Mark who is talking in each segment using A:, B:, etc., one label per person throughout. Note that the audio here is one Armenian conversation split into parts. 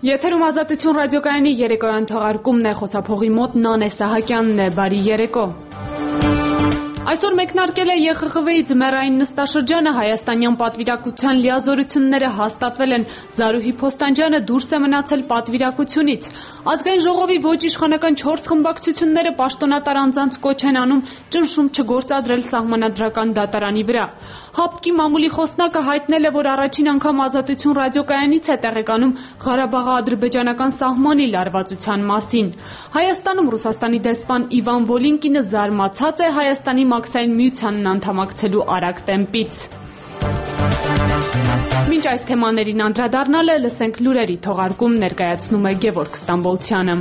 A: Եթերում Ազատություն ռադիոկայանի երեկոյան թողարկումն է, խոսափողի մոտ Նանե Սահակյանն է, բարի երեկո։ Այսօր մեկնարկել է ԵԽԽՎ-ի ձմեռային նստաշրջանը, հայաստանյան պատվիրակության լիազորությունները հաստատվել են, Զարուհի Փոստանջյանը դուրս է մնացել պատվիրակությունից։ Ազգային ժողովի ոչ իշխանական 4 խմբակցությունները պաշտոնատար անձանց կոչ են անում ճնշում չգործադրել սահմանադրական դատարանի վրա։ ՀԱՊԿ-ի մամուլի խոսնակը հայտնել է, որ առաջին անգամ Ազատություն ռադիոկայանից է տեղեկանում Ղարաբաղի ադրբեջանական սահմանի լարվածության մասին։ Հայաստանում Ռուսաստանի դեսպան Իվան Վոլինկինը զարմացած է Հայաստանի Մաքսային միությանն անդամակցելու արագ տեմպից։ Մինչ այս թեմաներին անդրադառնալը լսենք լուրերի թողարկում, ներկայացնում է Գևորգ Ստամբոլցյանը։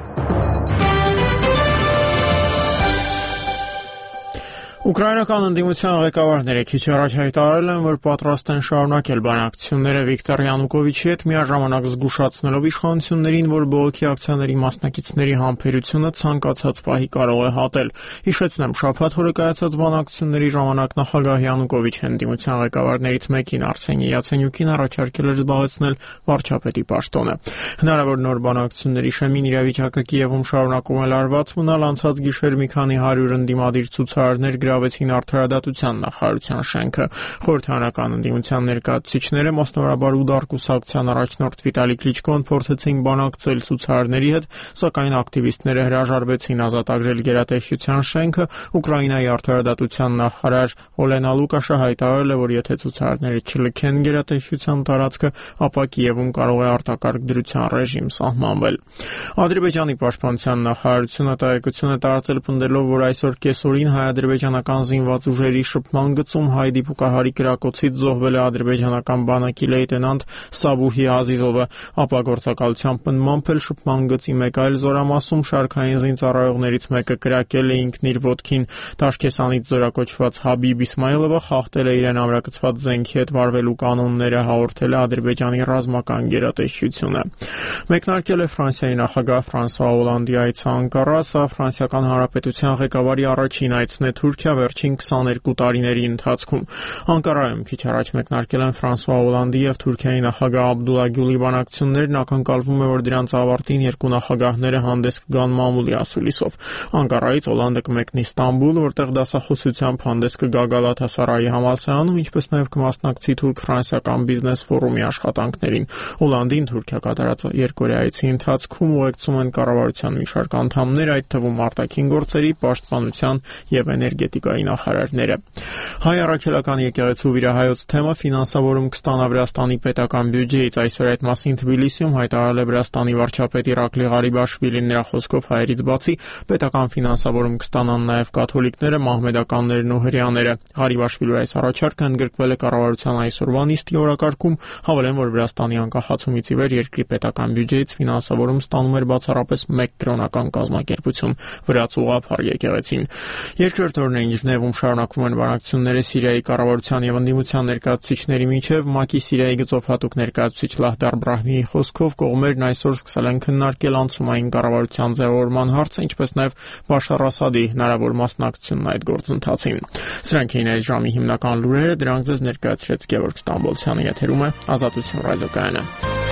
B: Ուկրաինական ընդդիմության ղեկավարները քիչ առաջ հայտարարել են, որ պատրաստ են շարունակել բանակցությունները Վիկտոր Յանուկովիչի հետ, միաժամանակ զգուշացնելով իշխանություններին, որ բողոքի ակցիաների մասնակիցների համբերությունը ցանկացած պահի կարող է հատել։ Հիշեցնեմ, շաբաթ օրը կայացած բանակցությունների ժամանակ նախագահ Յանուկովիչը ընդդիմության ղեկավարներից մեկին Արսենի Յացենյուկին առաջարկել էր զբաղեցնել վարչապետի պաշտոնը։ Հնարավոր նոր բանակցությունների շեմին իրավիճակը Կիևում շարունակում է լարված մնալ, անցած գիշեր մի քանի 100 ընդդիմադիր ցուցարարներ գրավեցին Արդարադատության նախարարության շենքը։ Խորհրդարանական ընդդիմության ներկայացուցիչները, մասնավորաբար ուդար կուսակցության առաջնորդ Վիտալի Կլիչկոն, փորձեցին բանակցել ցուցարարների հետ, սակայն ակտիվիստները հրաժարվեցին ազատագրել գերատեսչության շենքը։ Ուկրաինայի Արդարադատության նախարար Օլենա Լուկաշը հայտարարել է, որ եթե ցուցարարները չլքեն գերատեսչության տարածքը, ապա Կիևում կարող է արտակարգ դրության ռեժիմ սահմանվել։ Ադրբեջանի պաշտպանության նախարարությունը տեղեկություն է տարածել, պնդելով, որ այսօր կեսօրին հայ-ադրբեջանական զինված ուժերի շփման գծում հայ դիպուկահարի կրակոցից զոհվել է ադրբեջանական բանակի լեյտենանտ Սաբուհի Ազիզովը։ Ապագործակալության պնդմամբ էլ շփման գծի մեկ այլ զորամասում շարքային զինծառայողներից մեկը կրակել է ինքն իր ոտքին։ Տաշկեսանից զորակոչված Հաբիբ Իսմայելովը խախտել է իրեն ամրակցված զենքի հետ վարվելու կանոնները, հաղորդել է Ադրբեջանի ռազմական գերատեսչությունը։ Մեկնարկել է Ֆրանսիայի նախագահ Ֆրանսուଆ Օլանդի այցը Անկարա, սա Ֆրանսիական Հանրապետության ղեկավարի առաջին այցն է Թուրքիա վերջին 22 տարիների ընթացքում։ Անկարայում քիչ առաջ մեկնարկել են Ֆրանսուଆ Օլանդի եւ Թուրքիայի նախագահ Աբդուլլա Գյուլի բանակցություններն, ակնկալվում է, որ դրանց ավարտին երկու նախագահները հանդես կգան մամուլի ասուլիսով։ Անկարայից Օլանդը կմեկնի Ստամբուլ, որտեղ դասախոսությամբ հանդես կգա Գալաթասարայի համալսարանում, ինչպես նաեւ կմասնակցի թուրք-ֆրանսիական բիզնես ֆորումի աշխատանքներին։ Օլանդին Թուրքիա կատարած երկօրյա այցի ընթացքում ուղեկցում են կառավարության մի շարք անդամներ, այդ թվում արտաքին գործերի, պաշտպանության եւ էներգետիկայի նախարարները։ Հայ առաքելական եկեղեցու վիրահայոց թեմը ֆինանսավորում կստանա Վրաստանի պետական բյուջեից։ Այսօր այդ մասին Թբիլիսիում հայտարարել է Վրաստանի վարչապետ Իրակլի Ղարիբաշվիլին։ Նրա խոսքով հայերից բացի պետական ֆինանսավորում կստանան նաեւ կաթոլիկները, մահմեդականներն ու հրեաները։ Ղարիբաշվիլու այս առաջարկը ընդգրկվել է կառավարության այսօրվա նիստի օրակարգում, հավելեն, որ Վրաստանի անկախացումից ի վեր երկրի պետական բյուջեից ֆինանսավորում ստանում էր բացառապես մեկ կրոնական կազմակերպություն՝ Վրաց ուղղափառ եկեղեցին։ Երկրորդ օրն է, ինչ Ժնևում շարունակվում են բանակցությունները Սիրիայի կառավարության եւ ընդդիմության ներկայացուցիչների միջև։ ՄԱԿ-ի Սիրիայի գծով հատուկ ներկայացուցիչ Լահդար Բրահմիի խոսքով կողմերն այսօր սկսել են քննարկել անցումային կառավարության ձևավորման հարցը, ինչպես նաեւ Բաշար Ասադի հնարավոր մասնակցությունն այդ գործընթացին։ Սրանք էին այս ժամի հիմնական լուրերը, դրանք ձեզ ներկայացրեց Գևորգ Ստամբոլցյանը, եթերում է Ազատություն ռադիոկայանը։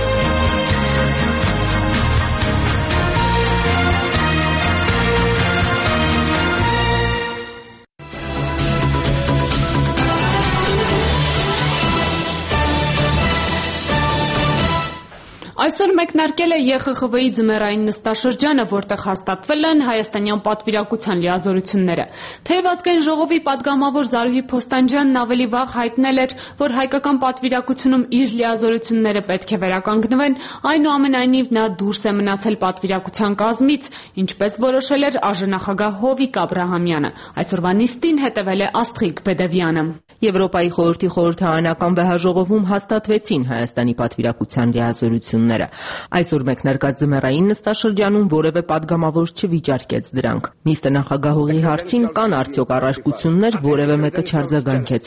A: Այսօր մեկնարկել է ԵԽԽՎ-ի ձմեռային նստաշրջանը, որտեղ հաստատվել են հայաստանյան պատվիրակության լիազորությունները։ Թեև ազգային ժողովի պատգամավոր Զարուհի Փոստանջյանն ավելի վաղ հայտնել էր, որ հայկական պատվիրակությունում իր լիազորությունները պետք է վերականգնվեն, այնուամենայնիվ նա դուրս է մնացել պատվիրակության կազմից, ինչպես որոշել էր ԱԺ-նախագահ Հովիկ Աբրահամյանը։ Այսօրվա նիստին հետևել է Աստղիկ Բեդևյանը։
C: Եվրոպայի խորհրդի խորհրդարանական վեհաժողովում հաստատվեցին Հայաստանի պատվիրակության լիազորությունները։ Այսօր մեկնարկած ձմեռային նստաշրջանում որևէ պատգամավոր չվիճարկեց դրանք։ Նիստը նախագահողի հարցին կան արդյոք առարկություններ, որևէ մեկը չարձագանքեց։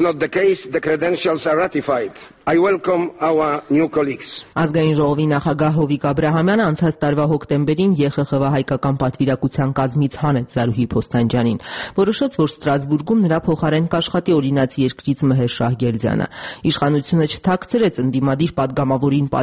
C: Ազգային ժողովի նախագահ Հովիկ Աբրահամյանը անցած տարվա հոկտեմբերին ԵԽԽՎ հայկական պատվիրակության կազմից հանեց Զարուհի Փոստանջյանին։ Որոշեց, որ Ստրասբուրգում նրա փոխարեն կաշխատի օրինաց երկրից Մհեր Շահգերդյանը։ Իշխանությունը չթաքցրեց ընդդիմադիր պատգամավորին պատժեցին,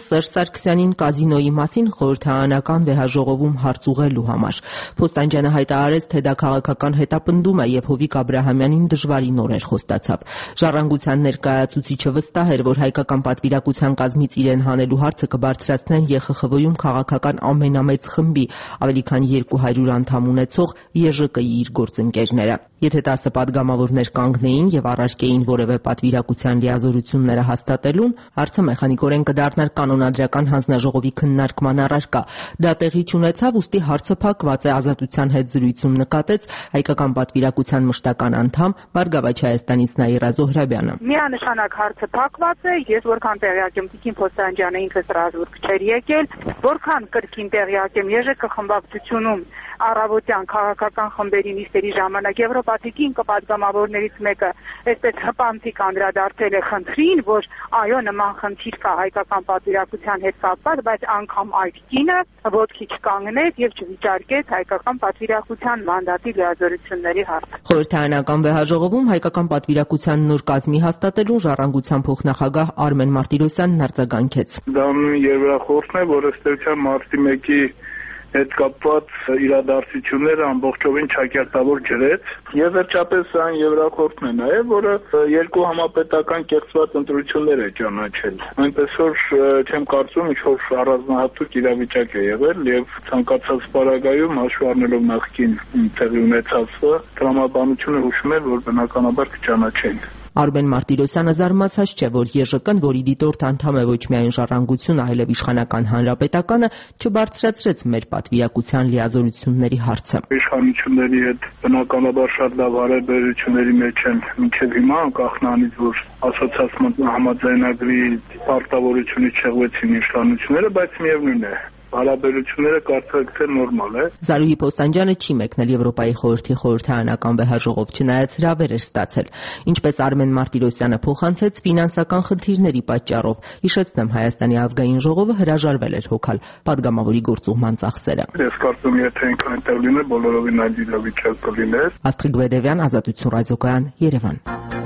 C: Սերժ Սարգսյանին կազինոյի մասին խորհրդարանական վեհաժողովում հարց ուղղելու համար։ Փոստանջյանը հայտարարեց, թե դա քաղաքական հետապնդում է եւ Հովիկ Աբրահամյանին դժվարին օրեր խոստացավ։ Ժառանգության ներկայացուցիչը վստահ էր, որ հայկական պատվիրակության կազմից իրեն հանելու հարցը կբարձրացնեն ԵԽԽՎ-ում քաղաքական ամենամեծ խմբի, ավելի քան 200 անդամ ունեցող ԵԺԿ-ի իր գործընկերները։ Եթե 10 պատգամավորներ կանգնեին եւ առարկեին որևէ պատվիրակության լիազորությունները հաստատելուն, հարցը մեխանիկորեն կդառնար կանոնադրական հանձնաժողովի քննարկման առարկա։ Դա տեղի չունեցավ, ուստի հարցը փակված է, Ազատության հետ զրույցում նկատեց հայկական պատվիրակության մշտական անդամ Բարգավաճ Հայաստանից Նաիրա Զոհրաբյանը։
D: Միանշանակ հարցը փակված է, ես որքան տեղյակ եմ, Տիկին Փոստանջյանը ինքը սրազուրկ չէր եկել, որքան կրկին տեղյակ եմ, ԵԺԿ խմբակցությունում առավոտյան քաղաքական խմբերի նիստերի ժամանակ Եվրոպացիքին կպատգամավորներից մեկը այսպես հպանցիկ անդրադարձել է խնդրին, որ այո նման խնդիր կա հայկական պատվիրակության հետ կապված, բայց անգամ այդ կինը ոտքի չկանգնեց եւ չվիճարկեց հայկական պատվիրակության մանդատի լիազորությունների հարցը։
C: Խորհրդարանական վեհաժողովում հայկական պատվիրակության նոր կազմի հաստատելուն Ժառանգության փոխնախագահ Արմեն Մարտիրոսյանն արձագանքեց։
E: Դա երրորդն է, որ ըստ էության մարտի 1-ի հետ կապված իրադարձությունները ամբողջովին չակերտավոր ջրեց եւ վերջապես այն Եվրախորհուրդն է նաեւ, որը երկու համապետական կեղծված ընտրություններ է ճանաչել։ Այնպես որ չեմ կարծում ինչ-որ առանձնահատուկ իրավիճակ է եղել եւ ցանկացած պարագայում հաշվի առնելով նախկին տեղի ունեցածը տրամաբանությունը հուշում է, որ բնականաբար կճանաչեն։
C: Արմեն Մարտիրոսյանը զարմացած չէ, որ ԵԺԿ-ն, որի դիտորդ անդամ է ոչ միայն Ժառանգությունը, այլև Իշխանական Հանրապետականը, չբարձրացրեց մեր պատվիրակության լիազորությունների հարցը։
E: Իշխանությունների հետ բնականաբար շատ լավ հարաբերությունների մեջ են մինչև հիմա, անկախ նրանից, որ ասոցիացիան համաձայնագրի պարտավորությունից չեղվեցին իշխանությունները, բայց միևնույն է։ Հարաբերությունները կարծեք թե նորմալ է։
C: Զարուհի Փոստանջյանը չի մեկնել Եվրոպայի խորհրդի խորհրդարանական վեհաժողով, չնայած հրավեր էր ստացել։ Ինչպես Արմեն Մարտիրոսյանը փոխանցեց, ֆինանսական խնդիրների պատճառով, հիշեցնեմ, Հայաստանի ազգային ժողովը հրաժարվել էր հոգալ պատգամավորի գործուղման ծախսերը։
E: Ես կարծում եմ, եթե ինքն այնտեղ լիներ, բոլորովին այդ իրավիճակ կլիներ։
C: Աստղիկ Բեդևյան, Ազատություն ռադիոկայան, Երևան։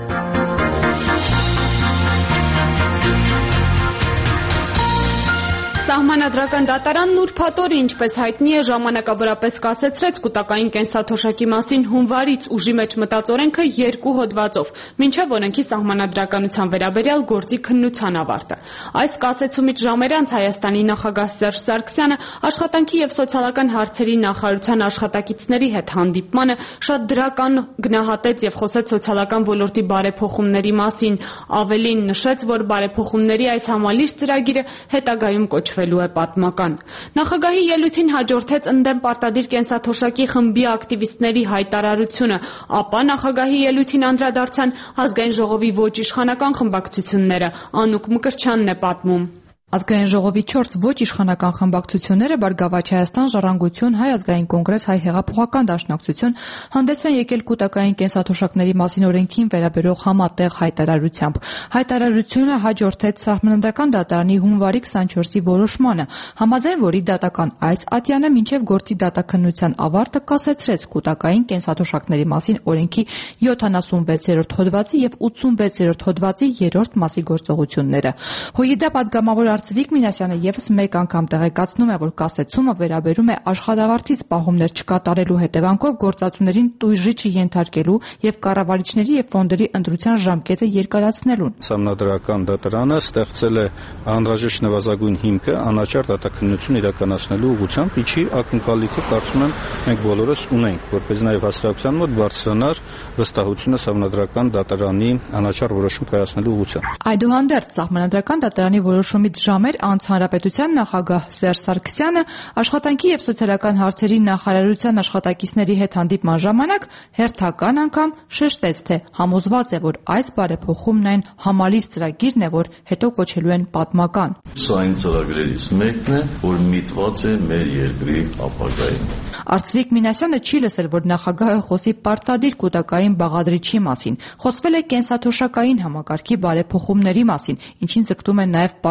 A: Սահմանադրական դատարանն ուրբաթօրը, ինչպես հայտնի է, ժամանակավորապես կասեցրեց կուտակային կենսաթոշակի մասին հունվարից ուժի մեջ մտած օրենքը 2 հոդվածով, մինչև օրենքի սահմանադրականության վերաբերյալ գործի քննության ավարտը։ Այս կասեցումից ժամեր անց Հայաստանի նախագահ Սերժ Սարգսյանը աշխատանքի եւ սոցիալական հարցերի նախարարության աշխատակիցների հետ հանդիպմանը շատ դրական գնահատեց եւ խոսեց սոցիալական ոլորտի բարեփոխումների մասին, ավելին նշեց, որ բարեփոխումների այս համալիր ծրագիրը հետագայում կոչվելու է պատմական։ Նախագահի ելույթին հաջորդեց ընդդեմ պարտադիր կենսաթոշակի խմբի ակտիվիստների հայտարարությունը, ապա նախագահի ելույթին անդրադարձան ազգային ժողովի ոչ իշխանական խմբակցությունները, Անուկ Մկրտչյանն է պատմում։
F: Ազգային ժողովի 4 ոչ իշխանական խմբակցությունները Բարգավաճ Հայաստան, Ժառանգություն, Հայ ազգային կոնգրես, Հայ հեղափոխական դաշնակցություն հանդես են եկել կուտակային կենսաթոշակների մասին օրենքին վերաբերող համատեղ հայտարարությամբ։ Հայտարարությունը հաջորդեց Սահմանադրական դատարանի հունվարի 24-ի որոշմանը, համաձայն որի դատական այս ատյանը մինչև գործի դատաքննության ավարտը կասեցրեց կուտակային կենսաթոշակների մասին օրենքի 76-րդ հոդվածի եւ 86-րդ հոդվածի 3-րդ մասի գործողությունները։ ՀՅԴ պատգամավոր Արծվիկ Մինասյանը եւս մեկ անգամ տեղեկացնում է, որ կասեցումը վերաբերում է աշխատավարձից պահումներ չկատարելու հետևանքով գործածուներին տույժի չենթարկելու եւ կառավարիչների եւ ֆոնդերի ընտրության ժամկետը երկարացնելուն։
G: Սահմանադրական դատարանը ստեղծել է անհրաժեշտ նվազագույն հիմքը անաչառ դատաքննություն իրականացնելու ուղղությամբ, ինչի ակնկալիքը կարծում եմ մենք բոլորս ունենք, որպես նաեւ հասարակության մոտ բարձրանար վստահությունը Սահմանադրական դատարանի անաչառ որոշում կայացնելու ուղղությամբ։
F: Այդուհանդերձ Սահմանադրական դատարանի որոշումից ժամեր անց Հանրապետության նախագահ Սերժ Սարգսյանը աշխատանքի եւ սոցիալական հարցերի նախարարության աշխատակիցների հետ հանդիպման ժամանակ հերթական անգամ շեշտեց, թե համոզված է, որ այս բարեփոխումն այն համալիր ծրագիրն է, որ հետո կոչելու են պատմական։
H: Սա այն ծրագրերից մեկն է, որ միտված է մեր երկրի ապագային։
F: Արծվիկ Մինասյանը չի լսել, որ նախագահը խոսի պարտադիր կուտակային բաղադրիչի մասին։ Խոսվել է կենսաթոշակային համակարգի բարեփոխումների մասին, ինչին ձգտում է նաև պարտադիր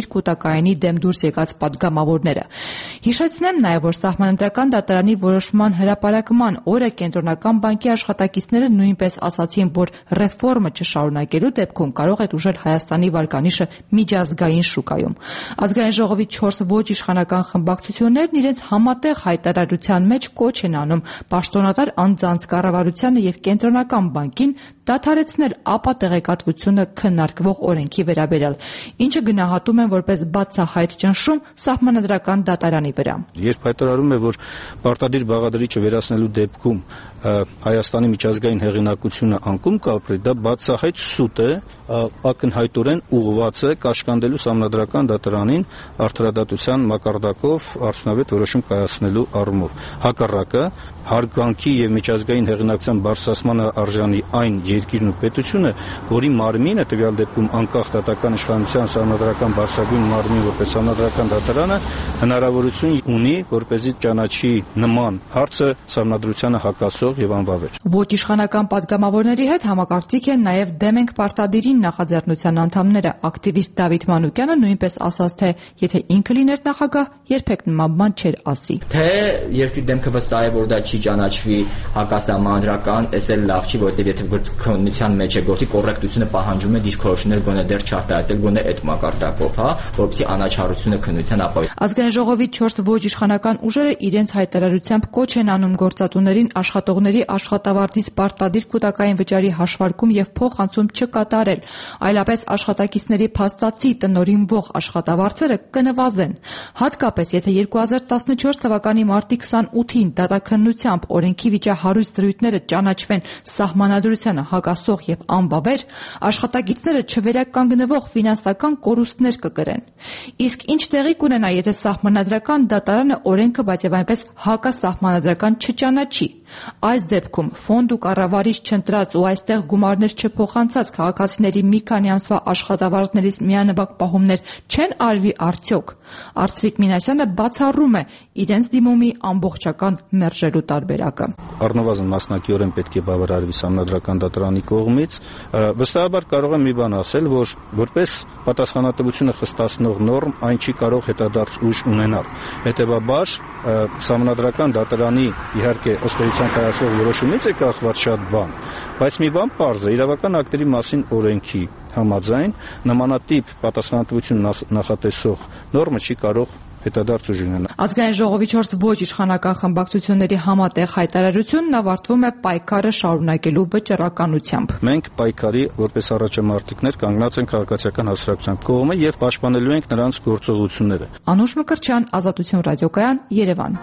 F: պարտադիր կուտակայինի դեմ դուրս եկած падգամավորները։ Հիշեցնեմ նաև, որ Սահմանադրական դատարանի որոշման հրապարակման օրը Կենտրոնական բանկի աշխատակիցները նույնպես ասացին, որ ռեֆորմը չշարունակելու դեպքում կարող է տուժել Հայաստանի վարկանիշը միջազգային շուկայում։ Ազգային ժողովի 4 ոչ իշխանական խմբակցություններն իրենց համատեղ հայտարարության մեջ կոչ են անում պաշտոնատար անձանց կառավարությանը եւ Կենտրոնական բանկին դադարեցնել ապա տեղեկատվությունը քննարկվող օրենքի վերաբերյալ, ինչը գնահատում են որպես բացահայտ ճնշում Սահմանադրական դատարանի վրա։
G: Երբ հայտարարում է, որ պարտադիր բաղադրիչը վերացնելու դեպքում Հայաստանի միջազգային հեղինակությունը անկում կապրի, դա բացահայտ սուտ է, ակնհայտորեն ուղղված է կաշկանդելու Սահմանադրական դատարանին արդարադատության մակարդակով արդյունավետ որոշում կայացնելու առումով։ Հակառակը, հարգանքի եւ միջազգային հեղինակության բարձրացմանը արժանի այն երկիրն ու պետությունը, որի մարմինը տվյալ դեպքում անկախ դատական իշխանության Սահմանադրական բարձրագույն մարմին որպես Սահմանադրական դատարանը հնարավորություն ունի, որպեսզի ճանաչի նման հարցը Սահմանադրությանը հակասող եւ անվավեր։
F: Ոչ իշխանական падգամավորների հետ համակարծիք են նաև դեմ ենք պարտադիրին նախաձեռնության անդամները։ Ակտիվիստ Դավիթ Մանուկյանը նույնպես ասաց, թե եթե ինքը լիներ նախագահ, երբեք նման բան չէր ասի։
I: Թե երկրի դեմքը վստահ է, որ դա չի ճանաչվի հակասահմանադրական, էս էլ լավ չի, որովհետեւ եթե քննության մեջ է գործի կոռեկտությունը պահանջում է դիրքորոշումներ գոնե դեռ չարտահայտել, գոնե այդ մակարդակով, որպեսզի անաչառությունը քննության ապահովի։
F: Ազգային ժողովի 4 ոչ իշխանական ուժերը իրենց հայտարարությամբ կոչ են անում գործատուներին աշխատողների աշխատավարձից պարտադիր կուտակային վճարի հաշվարկում եւ փոխանցում չկատարել, այլապես աշխատակիցների փաստացի տնօրինվող աշխատավարձերը կնվազեն։ Հատկապես եթե 2014 թվականի մարտի 28-ին դատաքննությամբ օրենքի վիճահարույց դրույթները ճանաչվեն Սահմանադրությանը հակասող եւ անվավեր, աշխատակիցները չվերականգնվող ֆինանսական կորուստներ կկրեն։ Իսկ ինչ տեղի կունենա, եթե Սահմանադրական դատարանը օրենքը, բայց եւ այնպես հակասահմանադրական չճանաչի։ Այս դեպքում ֆոնդ ու կառավարիչ չընտրած ու այստեղ գումարներ չփոխանցած քաղաքացիների մի քանի ամսվա աշխատավարձներից միանվագ պահումներ չեն արվի արդյոք։ Արծվիկ Մինասյանը բացառում է իրենց դիմումի ամբողջական մերժելու տարբերակը։
G: Առնվազն մասնակիորեն պետք է բավարարվի Սահմանադրական դատարանի կողմից։ Վստահաբար կարող եմ մի բան ասել, որ որպես պատասխանատվությունը խստացնող նորմ այն չի կարող հետադարձ ուժ ունենալ։ Հետևաբար Սահմանադրական դատարանի իհարկե ըստ էության կայացվող որոշումից է կախված շատ բան, բայց մի բան պարզ է, իրավական ակտերի մասին օրենքի համաձայն նմանատիպ պատասխանատվություն նախատեսող նորմը չի կարող հետադարձ ուժ ունենալ։
F: Ազգային ժողովի 4 ոչ իշխանական խմբակցությունների համատեղ հայտարարությունն ավարտվում է պայքարը շարունակելու վճռականությամբ։
G: Մենք պայքարի որպես առաջամարտիկներ կանգնած ենք քաղաքացիական հասարակության կողմը եւ պաշտպանելու ենք նրանց գործողությունները։
F: Անուշ Մկրտչյան, Ազատություն ռադիոկայան, Երևան։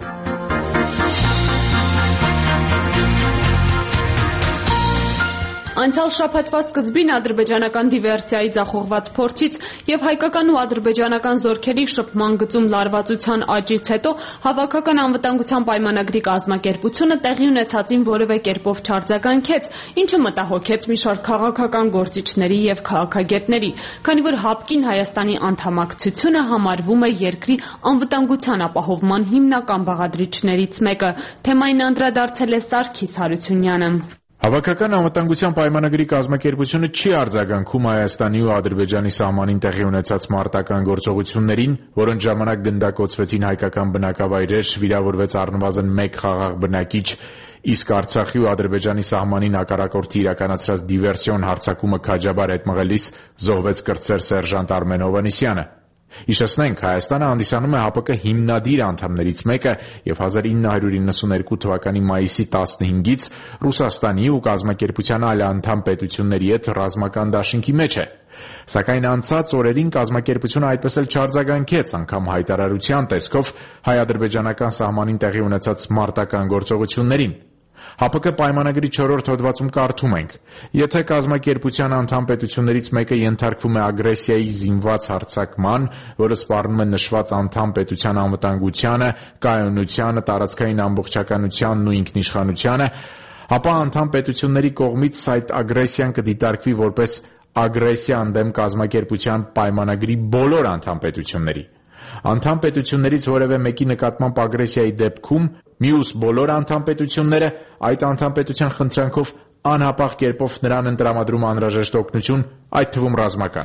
A: Անցյալ շաբաթվա սկզբին ադրբեջանական դիվերսիայի ձախողված փորձից եւ հայկական ու ադրբեջանական զորքերի շփման գծում լարվածության աճից հետո հավաքական անվտանգության պայմանագրի կազմակերպությունը տեղի ունեցածին որևէ կերպով չարձագանքեց, ինչը մտահոգեց մի շարք քաղաքական գործիչների եւ քաղաքագետների, քանի որ հապկին Հայաստանի անդամակցությունը համարվում է երկրի անվտանգության ապահովման հիմնական բաղադրիչներից մեկը։ Թեմային անդրադարձել է Սարգիս Հարությունյանը։
J: Հավաքական անվտանգության պայմանագրի կազմակերպությունը չի արձագանքում Հայաստանի ու Ադրբեջանի սահմանին տեղի ունեցած մարտական գործողություններին, որոնց ժամանակ գնդակոծվեցին հայկական բնակավայրեր, վիրավորվեց առնվազն 1 խաղաղ բնակիչ, իսկ Արցախի ու Ադրբեջանի սահմանին հակառակորդի իրականացրած դիվերսիոն հարձակումը քաջաբար հետ մղելիս զոհվեց կրտսեր սերժանտ Արմեն Հովհաննիսյանը։ Հիշեցնենք, Հայաստանը հանդիսանում է ՀԱՊԿ հիմնադիր անդամներից մեկը եւ 1992 թվականի մայիսի 15-ից Ռուսաստանի ու կազմակերպության այլ անդամ պետությունների հետ ռազմական դաշինքի մեջ է։ Սակայն անցած օրերին կազմակերպությունը այդպես էլ չարձագանքեց, անգամ հայտարարության տեսքով հայ-ադրբեջանական սահմանին տեղի ունեցած մարտական գործողություններին։ ՀԱՊԿ պայմանագրի 4-րդ հոդվածում կարդում ենք. եթե կազմակերպության անդամ պետություններից մեկը ենթարկվում է ագրեսիայի զինված հարձակման, որը սպառնում է նշված անդամ պետության անվտանգությանը, կայունությանը, տարածքային ամբողջականությանն ու ինքնիշխանությանը, ապա անդամ պետությունների կողմից այդ ագրեսիան կդիտարկվի որպես ագրեսիա ընդդեմ կազմակերպության պայմանագրի բոլոր անդամ պետությունների։ Անդամ պետություններից որևէ մեկի նկատմամբ ագրեսիայի դեպքում մյուս բոլոր անդամ պետությունները այդ անդամ պետության խնդրանքով անհապաղ կերպով նրան են տրամադրում անհրաժեշտ օգնություն, այդ թվում ռազմական։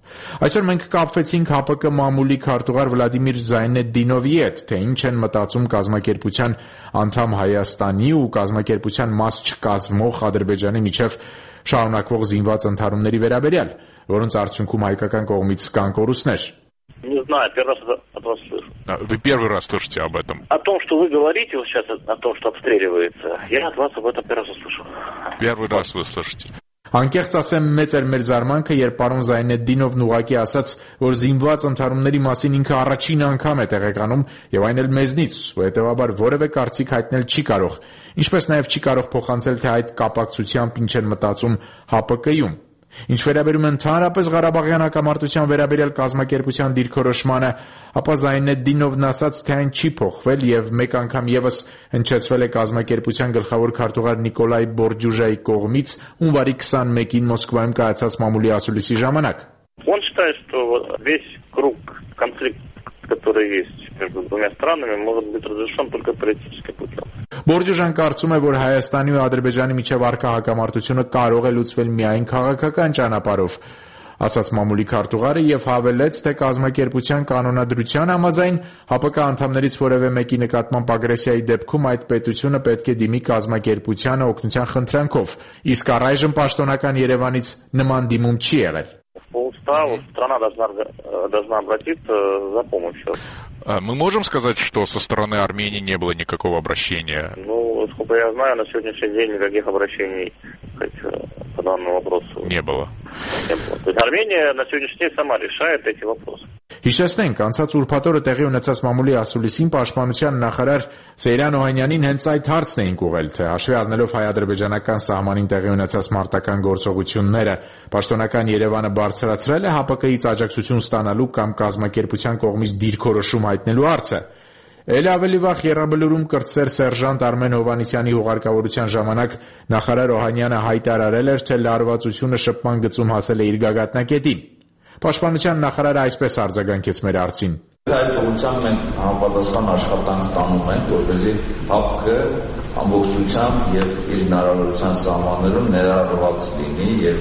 J: Այսօր մենք կապվեցինք ՀԱՊԿ մամուլի քարտուղար Վլադիմիր Զայնեդդինովի հետ, թե ինչ են մտածում կազմակերպության անդամ Հայաստանի ու կազմակերպության մաս չկազմող Ադրբեջանի միջև շարունակվող զինված ընդհարումների վերաբերյալ, որոնց արդյունքում հայկական կողմից կան կորուստներ։
K: Не знаю, первый раз от вас слышу.
L: Вы первый раз слышите об этом?
K: О том, что вы говорите вот сейчас, о том, что обстреливается, я от вас об этом первый раз услышал.
L: Первый раз вы слышите.
J: Անկեղծ ասեմ, մեծ էր մեր զարմանքը, երբ պարոն Զայնեդդինովն ուղղակի ասաց, որ զինված ընդհարումների մասին ինքը առաջին անգամ է տեղեկանում եւ այն էլ մեզնից, ու հետեւաբար որևէ կարծիք հայտնել չի կարող, ինչպես նաեւ չի կարող փոխանցել, թե այդ կապակցությամբ ինչ են մտածում ՀԱՊԿ-ում։ Ինչ վերաբերում է ընդհանրապես Ղարաբաղյան հակամարտության վերաբերյալ կազմակերպության դիրքորոշմանը, ապա Զայնեդդինովն ասաց, թե այն չի փոխվել եւ մեկ անգամ եւս հնչեցվել է կազմակերպության գլխավոր քարտուղար Նիկոլայ Բորդյուժայի կողմից հունվարի 21-ին Մոսկվայում կայացած մամուլի ասուլիսի ժամանակ։
K: Он считает, что весь круг конфликта, который есть между двумя странами, может быть разрешен только политическим путем.
J: Բորջուժան կարծում է, որ Հայաստանի ու Ադրբեջանի միջև առկա հակամարտությունը կարող է լուծվել միայն քաղաքական ճանապարհով, ասաց մամուլի քարտուղարը եւ հավելեց, թե կազմակերպության կանոնադրության համաձայն ՀԱՊԿ անդամներից որևէ մեկի նկատմամբ ագրեսիայի депքում այդ պետությունը պետք է դիմի կազմակերպությանը օգնության խնդրանքով, իսկ առայժմ պաշտոնական Երևանից նման դիմում չի եղել։
K: По уставу страна должна обратиться за помощью.
L: Мы можем сказать, что со стороны Армении не было никакого обращения?
K: Ну, сколько я знаю, на сегодняшний день никаких обращений по данному вопросу
L: не было.
K: То есть Армения на сегодняшний день сама решает эти вопросы.
J: Հիշեցնենք, անցած ուրբաթօրը տեղի ունեցած մամուլի ասուլիսին պաշտպանության նախարար Սեյրան Օհանյանին հենց այդ հարցն էին ուղղել, թե հաշվի առնելով հայ-ադրբեջանական սահմանին տեղի ունեցած մարտական գործողությունները, պաշտոնական Երևանը բարձրացրել է ՀԱՊԿ-ից աջակցություն ստանալու կամ կազմակերպության կողմից դիրքորոշում հայտնելու հարցը։ Էլ ավելի վաղ Եռաբլուրում կրտսեր սերժանտ Արմեն Հովհաննիսյանի հուղարկավորության ժամանակ նախարար Օհանյանը հայտարարել էր, թե լարվածությունը շփման գծում հասել է իր գագաթնակետին։ Պաշտպանության նախարարը այսպես արձագանքեց մեր հարցին.
M: Այդ ուղղությամբ մենք համապատասխան աշխատանք տանում ենք, որպեսզի ՀԱՊԿ ամբողջությամբ եւ իր հնարավորության սահմաններում ներառված լինի եւ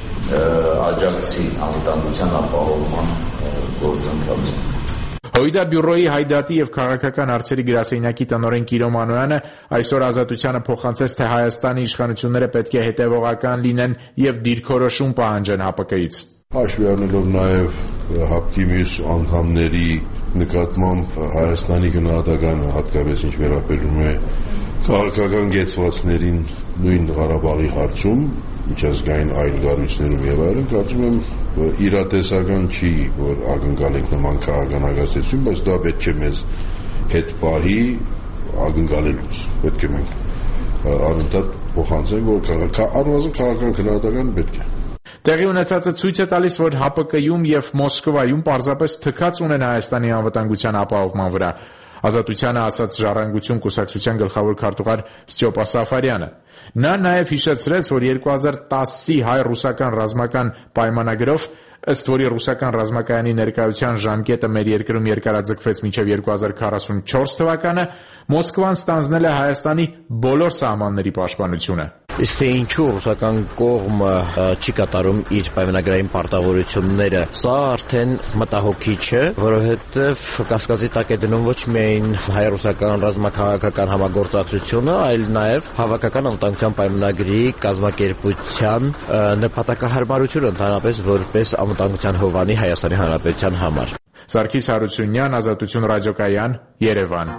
M: աջակցի անվտանգության ապահովման գործընթացին։
J: Հույդա բյուրոյի հայդատի եւ քաղաքական հարցերի գրասենյակի տնօրեն Կիրո Մանոյանը այսօր Ազատությանը փոխանցեց, թե Հայաստանի իշխանությունները պետք է հետեւողական լինեն եւ դիրքորոշում պահանջեն ՀԱՊԿ-ից։
N: Հաշվի առնելով նաև ՀԱՊԿ-ի մյուս անդամների նկատմամբ Հայաստանի գնահատականը, հատկապես ինչ վերաբերում է քաղաքական կեցվածներին նույն Ղարաբաղի հարցում, միջազգային այլ կառույցներում եւ այլն, կարծում եմ իրատեսական չի, որ ակնկալենք նման քաղաքական հագաստեցություն, բայց դա պետք չէ մեզ հետ պահի ակնկալելուց։ Պետք է մենք անընդհատ փոխանցենք, որ առնվազն քաղաքական գնահատական պետք է։
J: Տեղի ունեցածը ցույց է տալիս, որ ՀԱՊԿ-ում եւ Մոսկվայում պարզապես թքած ունեն Հայաստանի անվտանգության ապահովման վրա, Ազատությանը ասաց Ժառանգություն կուսակցության գլխավոր քարտուղար Ստյոպա Սաֆարյանը։ Նա նաեւ հիշեցրեց, որ 2010-ի հայ-ռուսական ռազմական պայմանագրով, ըստ որի ռուսական ռազմակայանի ներկայության ժամկետը մեր երկրում երկարաձգվեց մինչև 2044 թվականը, Մոսկվան ստանձնել է Հայաստանի բոլոր սահմանների պաշտպանությունը։
O: Իսկ թե ինչու ռուսական կողմը չի կատարում իր պայմանագրային պարտավորությունները, սա արդեն մտահոգիչ է, որովհետև կասկածի տակ է դնում ոչ միայն հայ-ռուսական ռազմաքաղաքական համագործակցությունը, այլ նաև հավաքական անվտանգության պայմանագրի կազմակերպության նպատակահարմարությունը ընդհանրապես որպես անվտանգության հովանի Հայաստանի Հանրապետության համար։
J: Սարգիս Հարությունյան, Ազատություն ռադիոկայան, Երևան։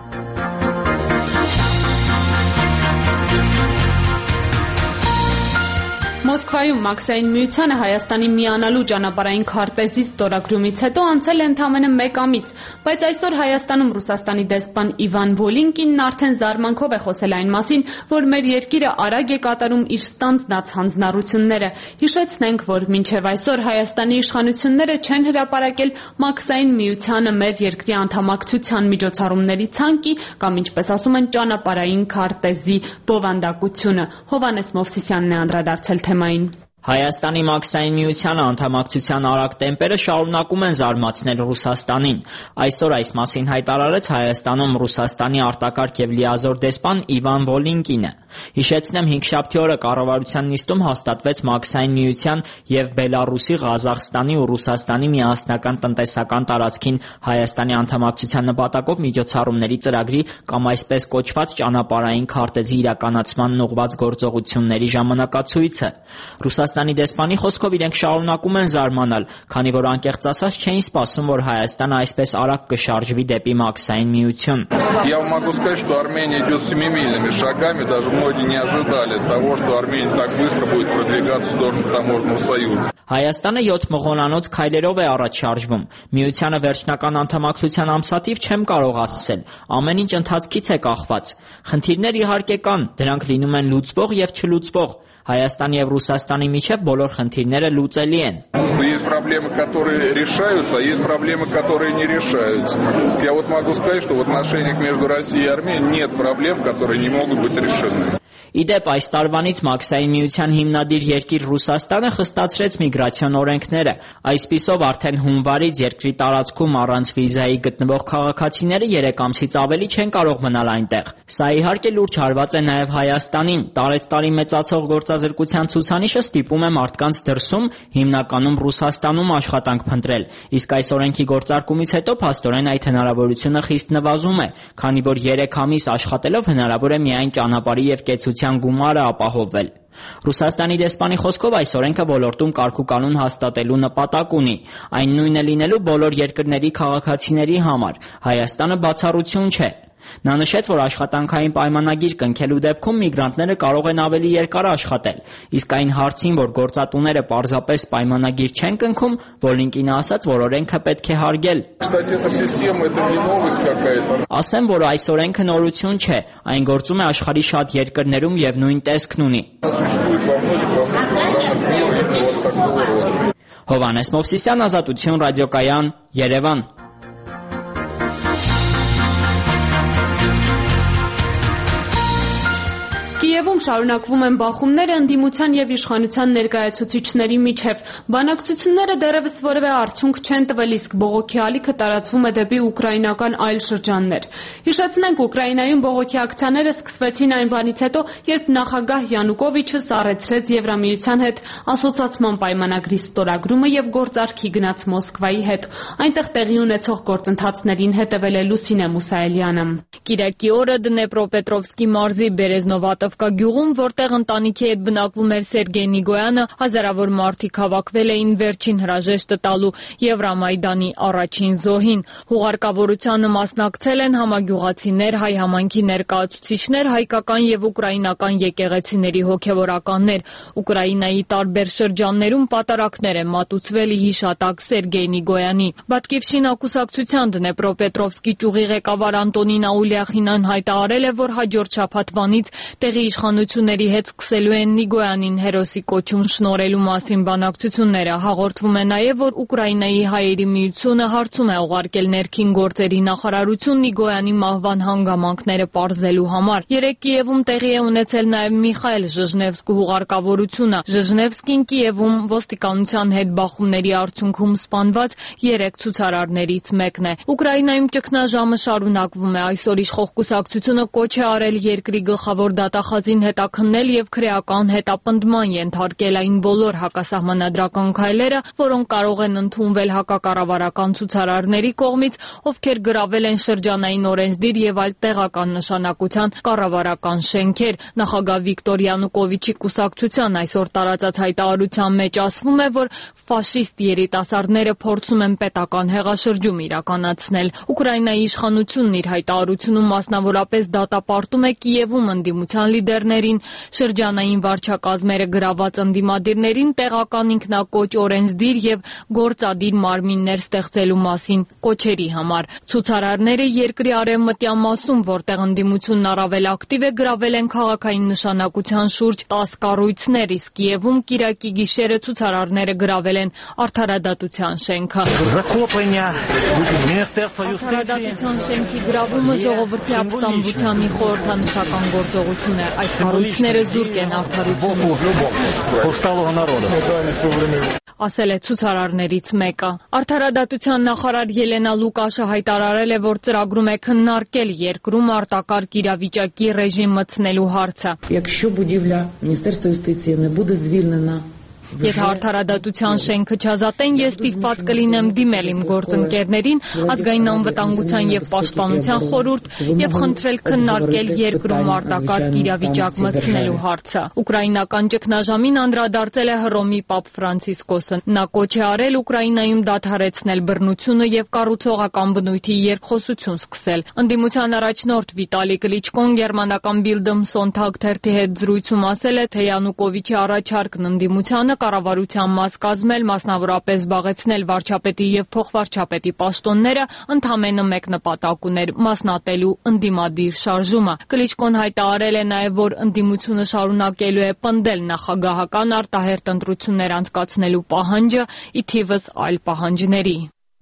A: Մոսկվայում Մաքսային միությանը Հայաստանի միանալու ճանապարհային քարտեզի ստորագրումից հետո անցել է ընդամենը 1 ամիս, բայց այսօր Հայաստանում Ռուսաստանի դեսպան Իվան Վոլինկինն արդեն զարմանքով է խոսել այն մասին, որ մեր երկիրը արագ է կատարում իր ստանձնած հանձնառությունները։ Հիշեցնենք, որ մինչև այսօր Հայաստանի իշխանությունները չեն հրապարակել Մաքսային միությանը մեր երկրի անդամակցության միջոցառումների ցանկի կամ ինչպես ասում են ճանապարհային քարտեզի բովանդակությունը։ Հովհաննես Մովսիսյանն է անդրադարձել թեմային։
P: Հայաստանի Մաքսային միությանը անդամակցության արագ տեմպերը շարունակում են զարմացնել Ռուսաստանին։ Այսօր այս մասին հայտարարեց Հայաստանում Ռուսաստանի արտակարգ եւ լիազոր դեսպան Իվան Վոլինկինը։ Հիշեցնեմ, 5-շաբթի օրը կառավարության նիստում հաստատվեց Մաքսային միության եւ Բելարուսի, Ղազախստանի ու Ռուսաստանի միասնական տնտեսական տարածքին Հայաստանի անդամակցության նպատակով միջոցառումների ծրագրի կամ այսպես կոչված ճանապարհային քարտեզի իրականացմանն ուղղված գործողությունների ժամանակացույցը։ Ռուսաստանի դեսպանի խոսքով իրենք շարունակում են զարմանալ, քանի որ անկեղծ ասած չէին սպասում, որ Հայաստանը այսպես արագ կշարժվի դեպի Մաքսային միություն։
Q: Я могу сказать, что Армения идет семимильными шагами, даже многие не ожидали того, что Армения так быстро будет продвигаться в сторону таможенного союза.
P: Հայաստանը 7 մղոնանոց քայլերով է առաջ շարժվում։ Միությանը վերջնական անդամակցության ամսաթիվ չեմ կարող ասել։ Ամեն ինչ ընթացքից է կախված։ Խնդիրներ իհարկե կան, դրանք լինում են լուծվող եւ չլուծվող։ Հայաստանի եւ Ռուսաստանի միջև բոլոր խնդիրները լուծելի են։
Q: Есть проблемы, которые решаются, а есть проблемы, которые не решаются. Я вот могу сказать, что в отношениях между Россией и Арменией нет проблем, которые не могут быть решены.
P: Իդեպ այս տարվանից Մաքսային միության հիմնադիր երկիր Ռուսաստանը խստացրեց միգրացիոն օրենքները։ Այսպիսով արդեն հունվարից երկրի տարածքում առանց վիզայի գտնվող քաղաքացիները 3 ամսից ավելի չեն կարող մնալ այնտեղ։ Սա իհարկե լուրջ հարված է նաև Հայաստանին։ Տարեցտարի մեծացող գործազրկության ցուցանիշը ստիպում է մարդկանց դրսում, հիմնականում Ռուսաստանում աշխատանք փնտրել։ Իսկ այս օրենքի գործարկումից հետո փաստորեն այդ հնարավորությունը խիստ նվազում է, քանի որ 3 ամիս աշխատելով հնարավոր է միայն ճանապարհի եւ կեցության գումարը ապահովել։ Ռուսաստանի դեսպանի խոսքով այս օրենքը ոլորտում կարգուկանոն հաստատելու նպատակ ունի։ Այն նույնը լինելու բոլոր երկրների քաղաքացիների համար։ Հայաստանը բացառություն չէ։ Նա նշեց, որ աշխատանքային պայմանագիր կնքելու դեպքում միգրանտները կարող են ավելի երկար աշխատել, իսկ այն հարցին, որ գործատուները պարզապես պայմանագիր չեն կնքում, Վոլինկինը ասաց, որ օրենքը պետք է հարգել։ Ասեմ, որ այս օրենքը նորություն չէ, այն գործում է աշխարհի շատ երկրներում եւ նույն տեսքն ունի։ Հովհաննես Մովսիսյան, Ազատություն ռադիոկայան, Երևան։
A: Կիևում շարունակվում են բախումները ընդդիմության եւ իշխանության ներկայացուցիչների միջև։ Բանակցությունները դեռևս որևէ արդյունք չեն տվել, իսկ բողոքի ալիքը տարածվում է դեպի ուկրաինական այլ շրջաններ։ Հիշեցնենք, Ուկրաինայում բողոքի ակցիաները սկսվեցին այն բանից հետո, երբ նախագահ Յանուկովիչը սառեցրեց Եվրամիության հետ ասոցացման պայմանագրի ստորագրումը եւ գործարքի գնաց Մոսկվայի հետ։ Այնտեղ տեղի ունեցող գործընթացներին հետևել է Լուսինե Մուսայելյանը։
R: Կիրակի օրը Դնեպրոպետրովսկի մարզի Բերեզնովատովկա գյուղում, որտեղ ընտանիքի հետ բնակվում էր Սերգեյ Նիգոյանը, հազարավոր մարդիկ հավաքվել էին վերջին հրաժեշտը տալու Եվրամայդանի առաջին զոհին։ Հուղարկավորությանը մասնակցել են համագյուղացիներ, հայ համայնքի ներկայացուցիչներ, հայկական եւ ուկրաինական եկեղեցիների հոգեվորականներ։ Ուկրաինայի տարբեր շրջաններում պատարակներ են մատուցվել հիշատակ Սերգեյ Նիգոյանի։ Բատկիվշինա կուսակցության Դնեպրոպետրովսկի ճյուղի ղեկավար Անտոնին Աուլիախինան հայտարարել է, որ հաջորդ շաբաթվանից տեղի իշխանությունների հետ սկսելու են Նիգոյանին հերոսի կոչում շնորհելու մասին բանակցությունները։ Հաղորդվում է նաև, որ Ուկրաինայի հայերի միությունը հարցում է ուղարկել ներքին գործերի նախարարություն Նիգոյանի մահվան հանգամանքները պարզելու համար։ Երեկ Կիևում տեղի է ունեցել նաև Միխայել Ժժնևսկու հուղարկավորությունը։ Ժժնևսկին Կիևում ոստիկանության հետ բախումների արդյունքում սպանված 3 ցուցարարներից մեկն է։ Ուկրաինայում ճգնաժամը շարունակվում է։ Այսօր իշխող կուսակցությունը կոչ է արել երկրի գլխավոր դատախազին հետաքննել եւ քրեական հետապնդման ենթարկել այն բոլոր հակասահմանադրական քայլերը, որոնք կարող են ընդունվել հակակառավարական ցուցարարների կողմից, ովքեր գրավել են շրջանային օրենսդիր եւ այլ տեղական նշանակության կառավարական շենքեր։ Նախագահ Վիկտոր Յանուկովիչի կուսակցության այսօր տարածած հայտարարության մեջ ասվում է, որ ֆաշիստ երիտասարդները փորձում են պետական հեղաշրջում իրականացնել։ Ուկրաինայի իշխանությունն իր հայտարարությունում մասնավորապես դատապարտում է Կիևում ընդդիմության լիդերներին, շրջանային վարչակազմերը գրաված ընդդիմադիրներին տեղական ինքնակոչ օրենսդիր եւ գործադիր մարմիններ ստեղծելու մասին կոչերի համար։ Ցուցարարները երկրի արևմտյան մասում, որտեղ ընդդիմությունն առավել ակտիվ է, գրավել են քաղաքային նշանակության շուրջ 10 կառույցներ, իսկ Կիևում Կիրակի գիշերը ցուցարարները գրավել են Արդարադատության շենքը։ Արդարադատության շենքի գրավումը ժողովրդի ապստամբության մի խորհրդանշական գործողություն է։ Այս կառույցները զուրկ են արդարությունից։ ասել է ցուցարարներից մեկը։ Արդարադատության նախարար Ելենա Լուկաշը հայտարարել է, որ ծրագրում է քննարկել երկրում արտակարգ իրավիճակի ռեժիմ մտցնելու հարցը։
S: Якщо будівля Міністерства юстиції не буде звільнена,
R: Եթե արդարադատության շենքը չազատեն, ես ստիպված կլինեմ դիմել իմ գործընկերներին, ազգային անվտանգության եւ պաշտպանության խորհուրդ եւ խնդրել քննարկել երկրում արտակարգ իրավիճակ մտցնելու հարցը։ Ուկրաինական ճգնաժամին անդրադարձել է Հռոմի Պապ Ֆրանցիսկոսը։ Նա կոչ է արել Ուկրաինայում դադարեցնել բռնությունը եւ կառուցողական բնույթի երկխոսություն սկսել։ Ընդդիմության առաջնորդ Վիտալի Կլիչկոն գերմանական Bild-ում Sonntag թերթի հետ զրույցում ասել է, թե Յանուկովիչի առաջարկն ընդդիմությանը կառավարության մաս կազմել, մասնավորապես զբաղեցնել վարչապետի եւ փոխվարչապետի պաշտոնները, ընդամենը մեկ նպատակ ուներ՝ մասնատելու ընդդիմադիր շարժումը։ Կլիչկոն հայտարարել է նաեւ, որ ընդդիմությունը շարունակելու է պնդել նախագահական արտահերթ ընտրություններ անցկացնելու պահանջը, ի թիվս այլ պահանջների։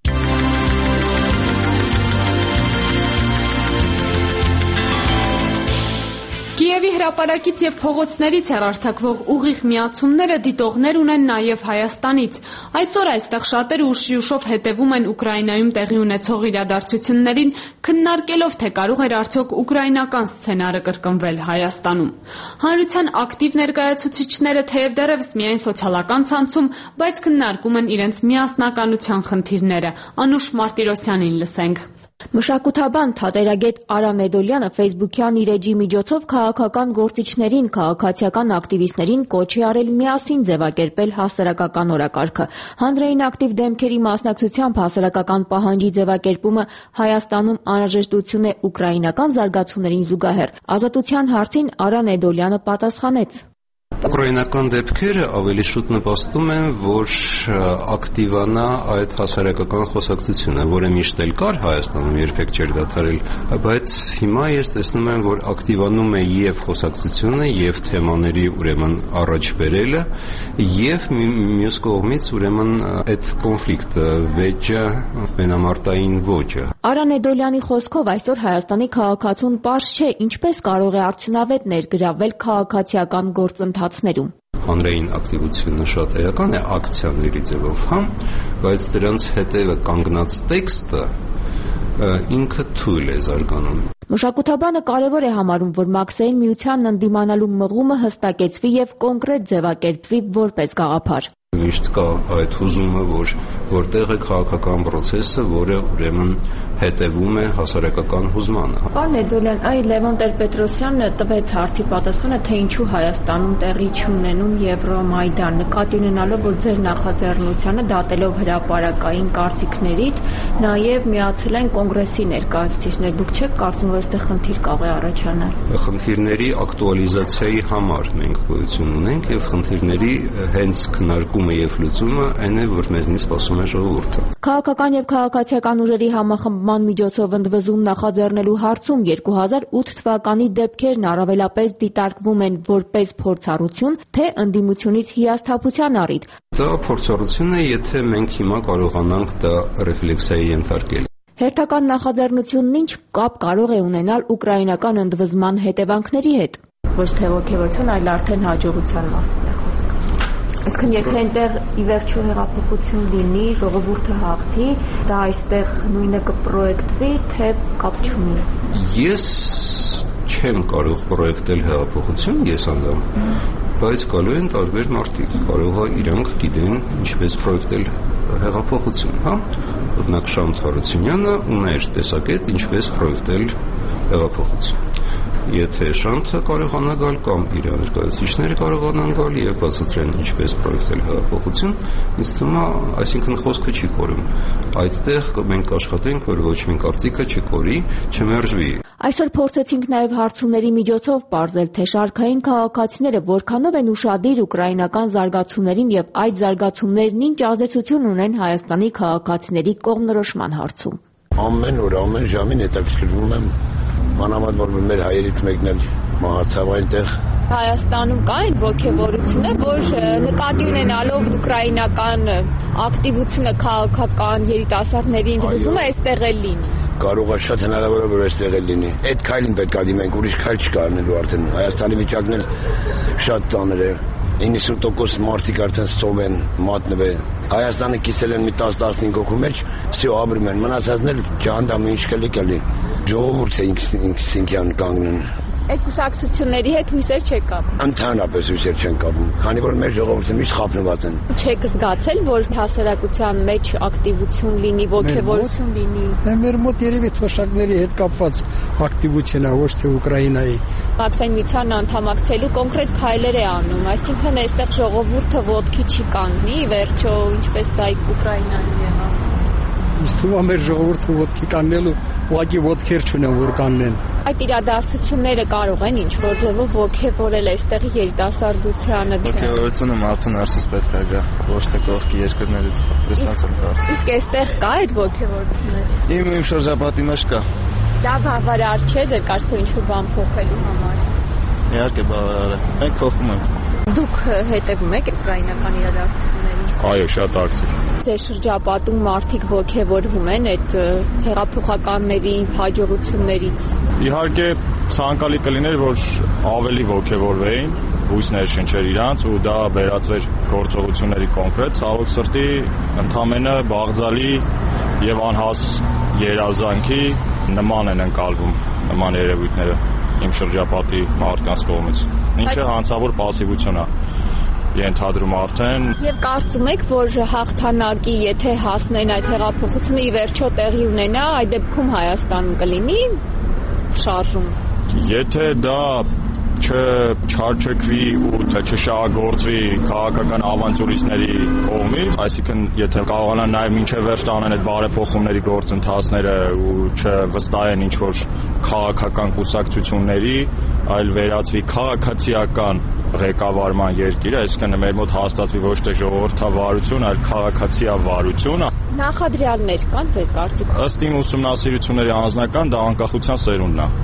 A: Կիևի հրապարակից եւ փողոցներից հեռարձակվող ուղիղ միացումները դիտողներ ունեն նաեւ Հայաստանից։ Այսօր այստեղ շատերը ուշիուշով հետևում են Ուկրաինայում տեղի ունեցող իրադարձություններին, քննարկելով, թե կարող էր արդյոք ուկրաինական սցենարը կրկնվել Հայաստանում։ Հանրության ակտիվ ներկայացուցիչները թեև դեռևս միայն սոցիալական ցանցում, բայց քննարկում են իրենց միասնականության խնդիրները։ Անուշ Մարտիրոսյանին լսենք։
T: Մշակութաբան թատերագետ Արա Նեդոլյանը Facebook-յան իր էջի միջոցով քաղաքական գործիչներին, քաղաքացիական ակտիվիստներին կոչ է արել միասին ձևակերպել հասարակական օրակարգը։ Հանրային ակտիվ դեմքերի մասնակցությամբ հասարակական պահանջի ձևակերպումը Հայաստանում անհրաժեշտություն է ուկրաինական զարգացումներին զուգահեռ։ Ազատության հարցին Արա Նեդոլյանը պատասխանեց.
U: Ուկրաինական դեպքերը ավելի շուտ նպաստում են, որ ակտիվանա այդ հասարակական խոսակցությունը, որը միշտ էլ կար Հայաստանում, երբեք չէր դադարել, բայց հիմա ես տեսնում եմ, որ ակտիվանում է եւ խոսակցությունը, եւ թեմաների ուրեմն առաջ բերելը, եւ մյուս կողմից ուրեմն այդ կոնֆլիկտը, վեճը, մենամարտային ոճը։
T: Արա Նեդոլյանի խոսքով այսօր Հայաստանի քաղաքացուն պարզ չէ, ինչպես կարող է արդյունավետ ներգրավվել քաղաքացիական գործընթացներում։
U: Հանրային ակտիվությունը շատ էական է ակցիաների ձևով, բայց դրանց հետևը կանգնած տեքստը ինքը թույլ է զարգանում։
T: Մշակութաբանը կարևոր է համարում, որ Մաքսային միությանն ընդդիմանալու մղումը հստակեցվի եւ կոնկրետ ձևակերպվի որպես գաղափար։
U: Միշտ կա այդ հուզումը, որտեղ է քաղաքական process-ը, որը ուրեմն հետևում է հասարակական հուզմանը։
T: Պարոն Նեդոլյան, Լևոն Տեր-Պետրոսյանը տվեց հարցի պատասխանը, թե ինչու Հայաստանում տեղի չունենում Եվրոմայդան, նկատի ունենալով, որ ձեր նախաձեռնությանը դատելով հրապարակային կարծիքներից, նաև միացել են կոնգրեսի ներկայացուցիչներ։ Դուք չեք կարծում, որ այստեղ խնդիր կարող է առաջանալ։
U: Խնդիրների ակտուալիզացիայի համար մենք գոյություն ունենք եւ խնդիրների հենց քննարկումը եւ լուծումը այն է, որ մեզնից սպասում է ժողովուրդը։
T: Քաղաքական եւ քաղաքացիական ուժերի համախմբման միջոցով ընդվզում նախաձեռնելու հարցում 2008 թվականի դեպքերն առավելապես դիտարկվում են որպես փորձառություն, թե ընդդիմությունից հիասթափության առիթ։
U: Դա փորձառություն է, եթե մենք հիմա կարողանանք դա ռեֆլեքսիայի ենթարկել։
T: Հերթական նախաձեռնությունն ինչ կապ կարող է ունենալ ուկրաինական ընդվզման հետևանքների հետ։ Ոչ թե ոգևորության, այլ արդեն հաջողության մասին է խոսքը։ Այսինքն եթե այնտեղ ի վերջո հեղափոխություն լինի, ժողովուրդը հաղթի, դա այստեղ նույնը կպրոյեկտվի, թե կապ չունի։
U: Ես չեմ կարող պրոյեկտել հեղափոխություն, ես անձամբ, բայց գալու են տարբեր մարդիկ, կարող է իրանք գիտեն ինչպես պրոյեկտել հեղափոխություն, Օրինակ Շանթ Հարությունյանը ուներ տեսակետ ինչպես պրոյեկտել հեղափոխություն։ Եթե Շանթը կարողանա գալ կամ իր ներկայացուցիչները կարողանան գալ եւ բացատրեն ինչպես պրոյեկտել հեղափոխություն, ինձ թվում է, այսինքն խոսքը չի կորում։ Այդտեղ մենք աշխատենք, որ ոչ մի կարծիքը չկորի, չմերժվի։
T: Այսօր փորձեցինք նաև հարցումների միջոցով պարզել, թե շարքային քաղաքացիները որքանով են ուշադիր ուկրաինական զարգացումներին եւ այդ զարգացումներն ինչ ազդեցություն ունեն Հայաստանի քաղաքացիների կողմնորոշման հարցում։
V: Ամեն օր, ամեն ժամին հետաքրքրվում եմ, մանավանդ որ մեր հայերից մեկն էլ մահացավ այնտեղ։
T: Հայաստանում կա այն ոգևորությունը, որ նկատի ունենալով ուկրաինական ակտիվությունը քաղաքական երիտասարդների ընդվզումը այստեղ էլ լինի։
V: Կարող է շատ հնարավոր է որ այստեղ էլ լինի։ Այդ քայլին պետք է դիմենք, ուրիշ քայլ չկա անելու արդեն։ Հայաստանի վիճակն էլ շատ ծանր է։ 90% մարդիկ արդեն ստով են մատնվել։ Հայաստանը կիսել են մի 10-15 հոգու մեջ, всё ապրում են, մնացածն էլ ջանդամ ինչ կլի։ Ժողովուրդը ինքսինքյան կանգնեն։
T: Այդ կուսակցությունների հետ հույսեր չեք կապում։
V: Ընդհանրապես հույսեր չեն կապում, քանի որ մեր ժողովուրդը միշտ խափնված են։
T: Չեք զգացել, որ հասարակության մեջ ակտիվություն լինի, ոգևորություն լինի։
B: Մեր մոտ երևի թոշակների հետ կապված ակտիվություն է, ոչ թե Ուկրաինայի։
T: Մաքսային միության անդամակցելու կոնկրետ քայլեր է անում, այսինքն այստեղ ժողովուրդը ոտքի չի կանգնի, վերջո ինչպես դա Ուկրաինայում եղավ։
B: Իսկ թվում է մեր ժողովուրդը ոտքի կանգնելու ուղղակի ոտքեր չունեն, որ կանգնեն։
T: Այդ իրադարձությունները կարող են ինչ-որ ձևով ոգևորել այստեղի երիտասարդությանը։
D: Ոգևորությունը մարդու ներսից պետք է գա, ոչ թե կողքի երկրներից։ Դες եմ կարծում։
T: Իսկ այստեղ կա այդ ոգևորությունը։
D: Իմ շրջապատի մեջ կա։
T: Դա բավարար չէ ձեր կարծիքով ինչ-որ բան փոխելու համար։
D: Իհարկե բավարար է։ Մենք փոխում ենք։
T: Դուք հետևում եք ուկրաինական իրադարձություններին։
J: Այո, շատ ակտիվ։
T: Ձեր շրջապատում մարդիկ ոգևորվում են այդ հեղափոխականների հաջողություններից։
J: Իհարկե ցանկալի կլիներ, որ ավելի ոգևորվեին, հույսներ շնչեր իրանց ու դա վերածվեր գործողությունների կոնկրետ, ցավոք սրտի ընդամենը բաղձալի եւ անհաս երազանքի նման են ընկալվում նման երևույթները իմ շրջապատի մարդկանց կողմից, ինչը հանցավոր պասիվություն է ենթադրում արդեն։
T: Եվ կարծում եք, որ հաղթանակի, եթե հասնեն այդ հեղափոխությունը ի վերջո տեղի ունենա, այդ դեպքում Հայաստանում կլինի շարժում։
J: Եթե դա չչարչկվի ու չշահագործվի քաղաքական ավանտյուրիստների կողմից, այսինքն եթե կարողանան նաև մինչև վերջ տանեն այդ բարեփոխումների գործընթացները ու չվստահեն ինչ-որ քաղաքական կուսակցությունների, այլ վերածվի քաղաքացիական ղեկավարման երկիրը, այսինքն մեր մոտ հաստատվի ոչ թե ժողովրդավարություն, այլ քաղաքացիավարություն։
T: Նախադրյալներ կան ձեր կարծիքով։
J: Ըստ իմ ուսումնասիրությունների անձնական դա անկախության սերունդն է։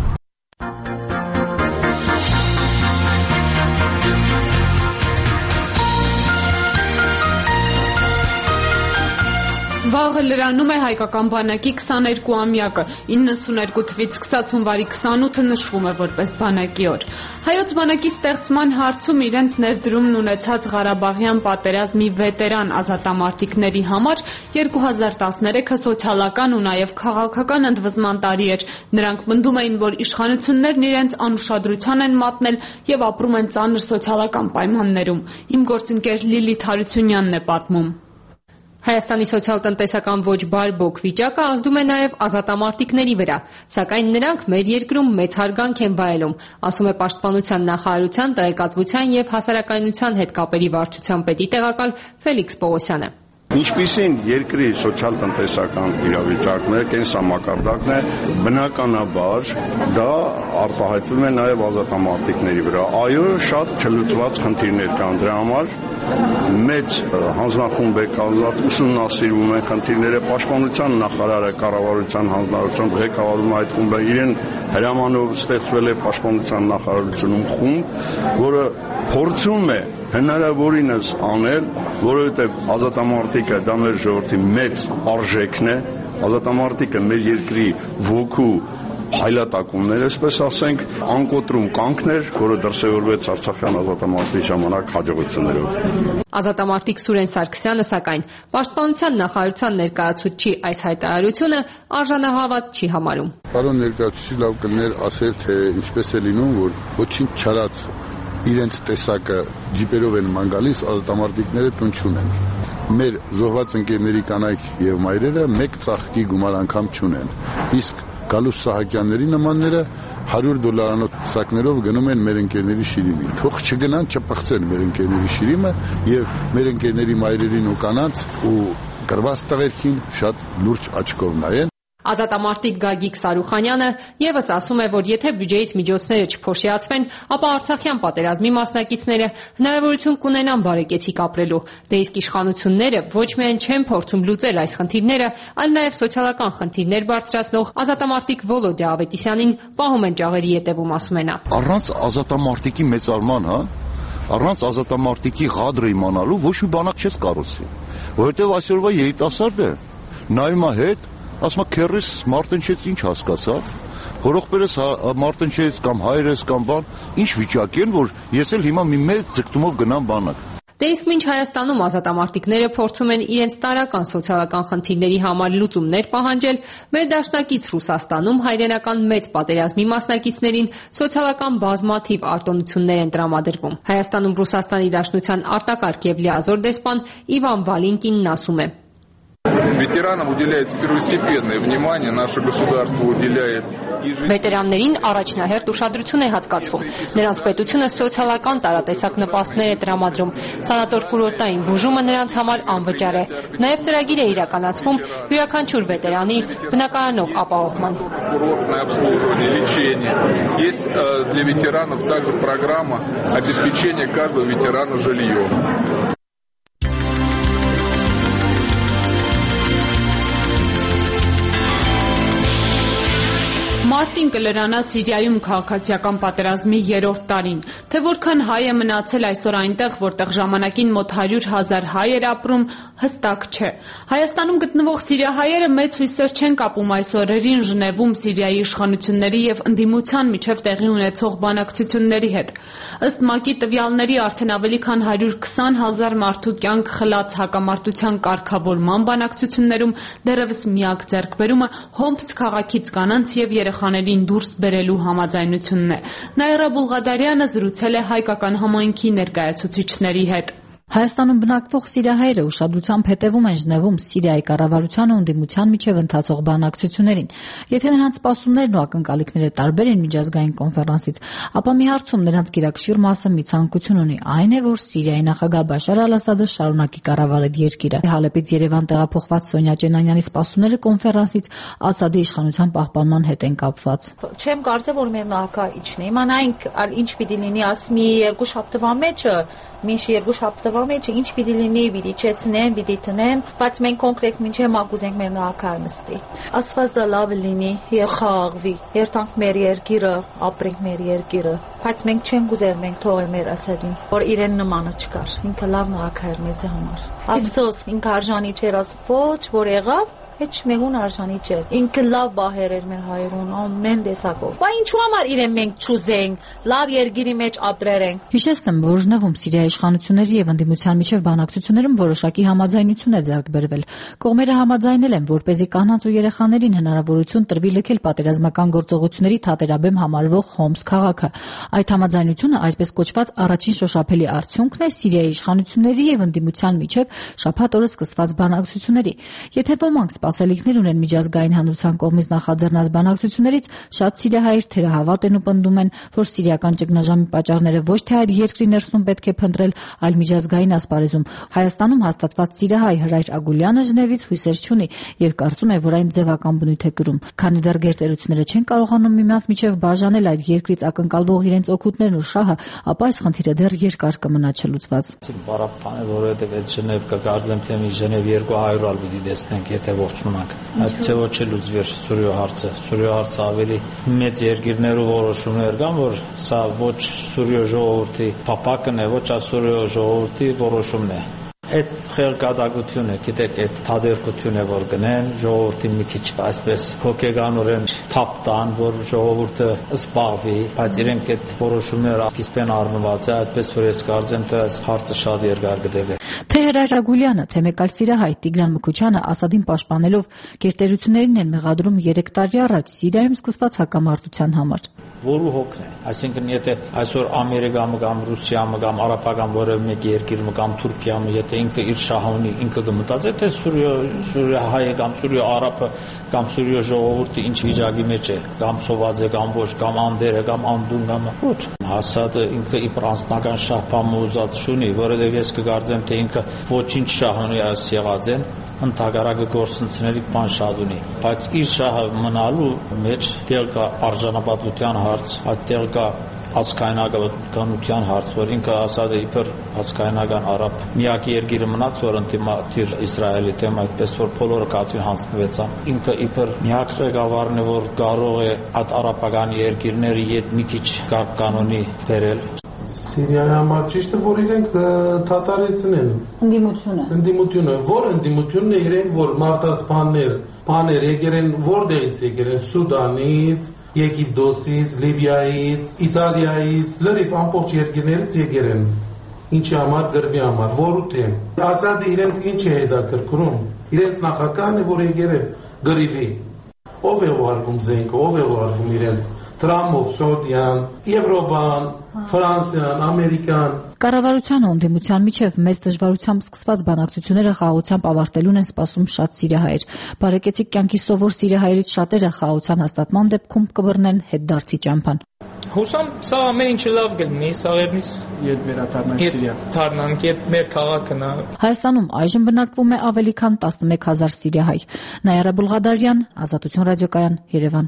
A: Վաղը լրանում է հայկական բանակի 22-ամյակը, 92 թվից սկսած հունվարի 28-ը նշվում է որպես բանակի օր։ Հայոց բանակի ստեղծման հարցում իրենց ներդրումն ունեցած Ղարաբաղյան պատերազմի վետերան ազատամարտիկների համար 2013-ը սոցիալական ու նաև քաղաքական ընդվզման տարի էր։ Նրանք պնդում էին, որ իշխանություններն իրենց անուշադրության են մատնել եւ ապրում են ծանր սոցիալական պայմաններում։ Իմ գործընկեր Լիլիթ Հարությունյանն է պատմում։
W: Հայաստանի սոցիալ-տնտեսական ոչ բարբոք վիճակը ազդում է նաև ազատամարտիկների վրա, սակայն նրանք մեր երկրում մեծ հարգանք են վայելում, ասում է Պաշտպանության նախարարության տեղեկատվության եւ հասարակայնության հետ կապերի վարչության պետի տեղակալ Ֆելիքս Պողոսյանը։
X: Ինչպիսին երկրի սոցիալ-տնտեսական իրավիճակն է, կենսամակարդակն է, բնականաբար դա արտահայտվում է նաև ազատամարտիկների վրա։ Այո, շատ չլուծված խնդիրներ կան դրա համար։ Մեծ հանձնախումբ է կազմված, ուսումնասիրվում են խնդիրները, Պաշտպանության նախարարը կառավարության հանձնարարությամբ ղեկավարում այդ խումբը, իրեն հրամանով ստեղծվել է Պաշտպանության նախարարությունում խումբ, որը փորձում է հնարավորինս անել, որովհետև ազատամարտիկը դա մեր ժողովրդի մեծ արժեքն է, ազատամարտիկը մեր երկրի ոգու հայլատակումներ, այսպես ասենք, անկոտրում կանգներ, որը դրսևորվեց Արցախյան ազատամարտի ժամանակ հաջողություններով։
W: Ազատամարտիկ Սուրեն Սարգսյանը, սակայն, Պաշտպանության նախարարության ներկայացուցչի այս հայտարարությունը արժանահավատ չի համարում։
Y: Պարոն ներկայացուցիչ լավ կլիներ ասել, թե ինչպես է լինում, որ ոչինչ չարած իրենց տեսակը ջիպերով են ման գալիս, ազատամարտիկները տուն չունեն։ Մեր զոհված ընկերների կանայք եւ մայրերը մեկ ծաղկի գումար անգամ չունեն։ Իսկ Գալուս Սահակյանների նմանները $100 սակներով գնում են մեր ընկերների շիրիմին։ Թող չգնան չփխցեն մեր ընկերների շիրիմը եւ մեր ընկերների մայրերին ու կանանց ու կրված տղերքին շատ լուրջ աչքով նայեն։
W: Ազատամարտիկ Գագիկ Սարուխանյանը եւս ասում է, որ եթե բյուջեից միջոցները չփոշիացվեն, ապա Արցախյան պատերազմի մասնակիցները հնարավորություն կունենան բարեկեցիկ ապրելու։ Դե իսկ իշխանությունները ոչ միայն չեն փորձում լուծել այս խնդիրները, այլ նաեւ սոցիալական խնդիրներ բարձրացնող ազատամարտիկ Վոլոդյա Ավետիսյանին պահում են ճաղերի ետևում, ասում է նա։
Z: Առանց ազատամարտիկի մեծարման, առանց ազատամարտիկի ղադրը իմանալու ոչ մի բանակ չես կառուցի, որովհետեւ այսօրվա երիտասարդը նայում է հետ ասում քերես մարտնչեց ինչ հասկացավ հորողբերս մարտնչես կամ հայրես կամ բան, ինչ վիճակի են, որ ես էլ հիմա մի մեծ ձգտումով գնամ բանակ։
W: Դե իսկ մինչ Հայաստանում ազատամարտիկները փորձում են իրենց տարրական սոցիալական խնդիրների համար լուծումներ պահանջել, մեր դաշնակից Ռուսաստանում հայրենական մեծ պատերազմի մասնակիցներին սոցիալական բազմաթիվ արտոնություններ են տրամադրվում։ Հայաստանում Ռուսաստանի Դաշնության արտակարգ եւ լիազոր դեսպան Իվան Վալինկինն ասում է.
Q: Ветеранам уделяется первостепенное внимание, наше государство уделяет.
W: Վետերաններին առաջնահերթ ուշադրություն է հատկացվում։ Նրանց պետությունը սոցիալական տարատեսակ նպաստներ է տրամադրում։ Սանատոր-կուրորտային բուժումը նրանց համար անվճար է։ Նաև ծրագիր է իրականացվում յուրաքանչյուր վետերանի բնակարանով ապահովման։
Q: Курортное обслуживание, лечение. Есть для ветеранов также программа обеспечения каждого ветерана жильем.
A: Մարտին կլրանա Սիրիայում քաղաքացիական պատերազմի 3-րդ տարին, թե որքան հայ է մնացել այսօր այնտեղ, որտեղ ժամանակին մոտ 100,000 հայ էր ապրում, հստակ չէ։ Հայաստանում գտնվող սիրիահայերը մեծ հույսեր չեն կապում այս օրերին Ժնևում Սիրիայի իշխանությունների եւ ընդդիմության միջև տեղի ունեցող բանակցությունների հետ։ Ըստ ՄԱԿ-ի տվյալների արդեն ավելի քան 120,000 մարդու կյանք խլած հակամարտության կարգավորման բանակցություններում դեռևս միակ ձեռքբերումը Հոմս քաղաքից կանանց եւ երեխաներին դուրս բերելու համաձայնությունն է։ Նաիրա Բուլղադարյանը զրուցել է հայկական համայնքի ներկայացուցիչների հետ։
C: Հայաստանում բնակվող սիրիահայերը ուշադրությամբ հետևում են Ժնևում Սիրիայի կառավարության ու ընդդիմության միջև ընթացող բանակցություններին։ Եթե նրանց սպասումներն ու ակնկալիքները տարբեր են միջազգային կոնֆերանսից, ապա մի հարցում նրանց գիրակշիռ մասը մի ցանկություն ունի, այն է, որ Սիրիայի նախագահ Բաշար Ալ-Ասադը շարունակի կառավարել երկիրը։ Հալեպից Երևան տեղափոխված Սոնյա Ճենանյանի սպասումները կոնֆերանսից Ասադի իշխանության պահպանման հետ են կապված։
E: Չեմ կարծել, որ մեր նախագահը իջնի։ Իմանայինք, ինչ պիտի լինի, ասմի երկու շաբթվա մեջը, մինչ երկու շաբթվա մեջը ինչ պիտի լինի, պիտի չեցնեն, պիտի տնեն, բայց մենք կոնկրետ մինչև մագուզ ենք մեր նախագահը նստի։ Ասվածը լավ լինի, եւ խաղաղվի, երթանք մեր երկիրը, ապրենք մեր երկիրը, բայց մենք չենք ուզել մենք թողել մեր Ասադին, որ իրեն նմանը չկար, ինքը լավ նախագահ էր մեզ համար։ Ափսոս, ինքը արժանի չէր, ոչ որ եղավ, Heç մեղուն արժանի չէ։ Ինքը լավ բահեր էր մեր հայրուն, ամեն տեսակով։ Բայց ինչու համար իրեն մենք չուզենք, լավ երկիրի մեջ ապրենք։
C: Հիշեցնեմ, որ Ժնևում Սիրիայի իշխանությունների եւ ընդդիմության միջև բանակցություններում որոշակի համաձայնություն է ձեռք բերվել։ Կողմերը համաձայնել են, որպեսզի կանանց ու երեխաներին հնարավորություն տրվի լքել պատերազմական գործողությունների թատերաբեմ համարվող Հոմս քաղաքը։ Այդ համաձայնությունը, այսպես կոչված, առաջին շոշափելի արդյունքն է Սիրիայի իշխանությունների եւ ընդդիմության միջև շաբաթ օրը սկսված բանակցությունների։ Եթե ոմանք սպասելիքներ ունեն միջազգային հանրության կողմից նախաձեռնած բանակցություններից, շատ սիրիահայեր թերահավատ են ու պնդում են, որ սիրիական ճգնաժամի պատճառները ոչ թե այդ երկրի ներսում պետք է փնտրել, այլ միջազգային ասպարեզում։ Հայաստանում հաստատված սիրիահայ Հրայր Ագուլյանը Ժնևից հույսեր չունի եւ կարծում է, որ այն ձևական բնույթ է կրում։ Քանի դեռ գերտերությունները չեն կարողանում միմյանց միջև բաժանել այդ երկրից ակնկալվող իրենց օգուտներն ու շահը, ապա այս խնդիրը դեռ երկար կմնա չլուծված։
F: Բարապան է, որովհետեւ այդ Ժնև կգարձեմ թե մի Ժնև 200 ալ պիտի տեսնենք, եթե ողջ մնանք։ Այդ ցեվը չլուծվի Սուրիո հարցը։ Սուրիո հարցը ավելի մեծ երկիրներով որոշումներ կան, որ սա ոչ Սուրիո ժողովրդի փապակն է, ոչ Սուրիո ժողովրդի որոշումն է։ Այդ խելքադագությունը, գիտեք, այդ թադերկությունը է, որ գնեն ժողովրդի մի քիչ այսպես հոգեգանորեն թափ տան, որ ժողովուրդը զբաղվի, բայց իրենք այդ որոշումները սկիզբեն առնված է, այդպես որ ես կարծեմ, թե այս հարցը շատ երկար կդեպի։
C: Թե Հրայր Ագուլյանը, թե մեկ այլ սիրահայ Տիգրան Մկուչյանը Ասադին պաշտպանելով գերտերություններին են մեղադրում 3 տարի առաջ Սիրիայում սկսված հակամարտության համար։
F: Որու հոգն է, այսինքն եթե այսօր Ամերիկան կամ Ռուսիան կամ արաբական որևէ մեկ երկիր կամ Թուրքիան, եթե ինքը իր շահը ունի, ինքը կմտածի, թե Սուրիա կամ Սուրիա արաբը կամ Սուրիա ժողովուրդը ինչ վիճակի մեջ է, կամ սոված է, կամ ոչ, կամ անդեր է, կամ անդուն, կամ ոչ։ Ասադը ինքը իր անձնական շահբամը ուզած չունի, որովհետև ես կգարձեմ, թե ինքը ոչինչ շահ ունի այս եղածեն, ընդհանրակը գործընկերների բան շատ ունի, բայց իր շահը մնալու մեջ դեռ կա արժանապատվության հարց, այդտեղ կա ազգայնականության հարց, որ ինքը Ասադը իբր ազգայնական արաբ միակ երկիրը մնաց, որ ընդդիմադիր Իսրայելի դեմ, այդպես որ բոլորը կացին հանձնվեցան։ Ինքը իբր միակ ղեկավարն է, որ կարող է այդ արաբական երկիրների հետ մի քիչ կարգ կանոնի բերել։
G: Սիրիայի համար ճիշտ է, որ իրենք թաթարեցնեն ընդդիմությունը, որ ընդդիմությունն է իրենք, որ մարտասպաններ եկել են, որտեղից եկել են, Սուդանից, Եգիպտոսից, Լիբիայից, Իտալիայից, լրիվ ամբողջ երկրներից եկել են։ Ինչի համար, գրվի համար, որուտե։ Ասադը իրենց ինչ է հետաքրքրում, իրենց նախագահն է, որ եկել է գրիվի։ Ով է ուղարկում զենքը, ով է ուղարկում իրենց Տրամփով, Սոդիան, Եվրոպան, Ֆրանսիան, Ամերիկան։
C: Կառավարության ու ընդդիմության միջև մեծ դժվարությամբ սկսված բանակցությունները խաղաղությամբ ավարտելուն են սպասում շատ սիրիահայեր։ Բարեկեցիկ կյանքի սովոր սիրիահայերից շատերը խաղաղության հաստատման դեպքում կբռնեն հետդարձի ճամփան։
H: Հուսամ սա ամեն ինչը լավ կլինի, սաղերնից
B: երբ վերադառնանք Սիրիա։
H: Թարնանք, երբ մեր քաղաքն է։
C: Հայաստանում այժմ բնակվում է ավելի քան 11,000 սիրիահայ։ Նայարա Բուլղադարյան, Ազատություն ռադիոկայան, Երևան։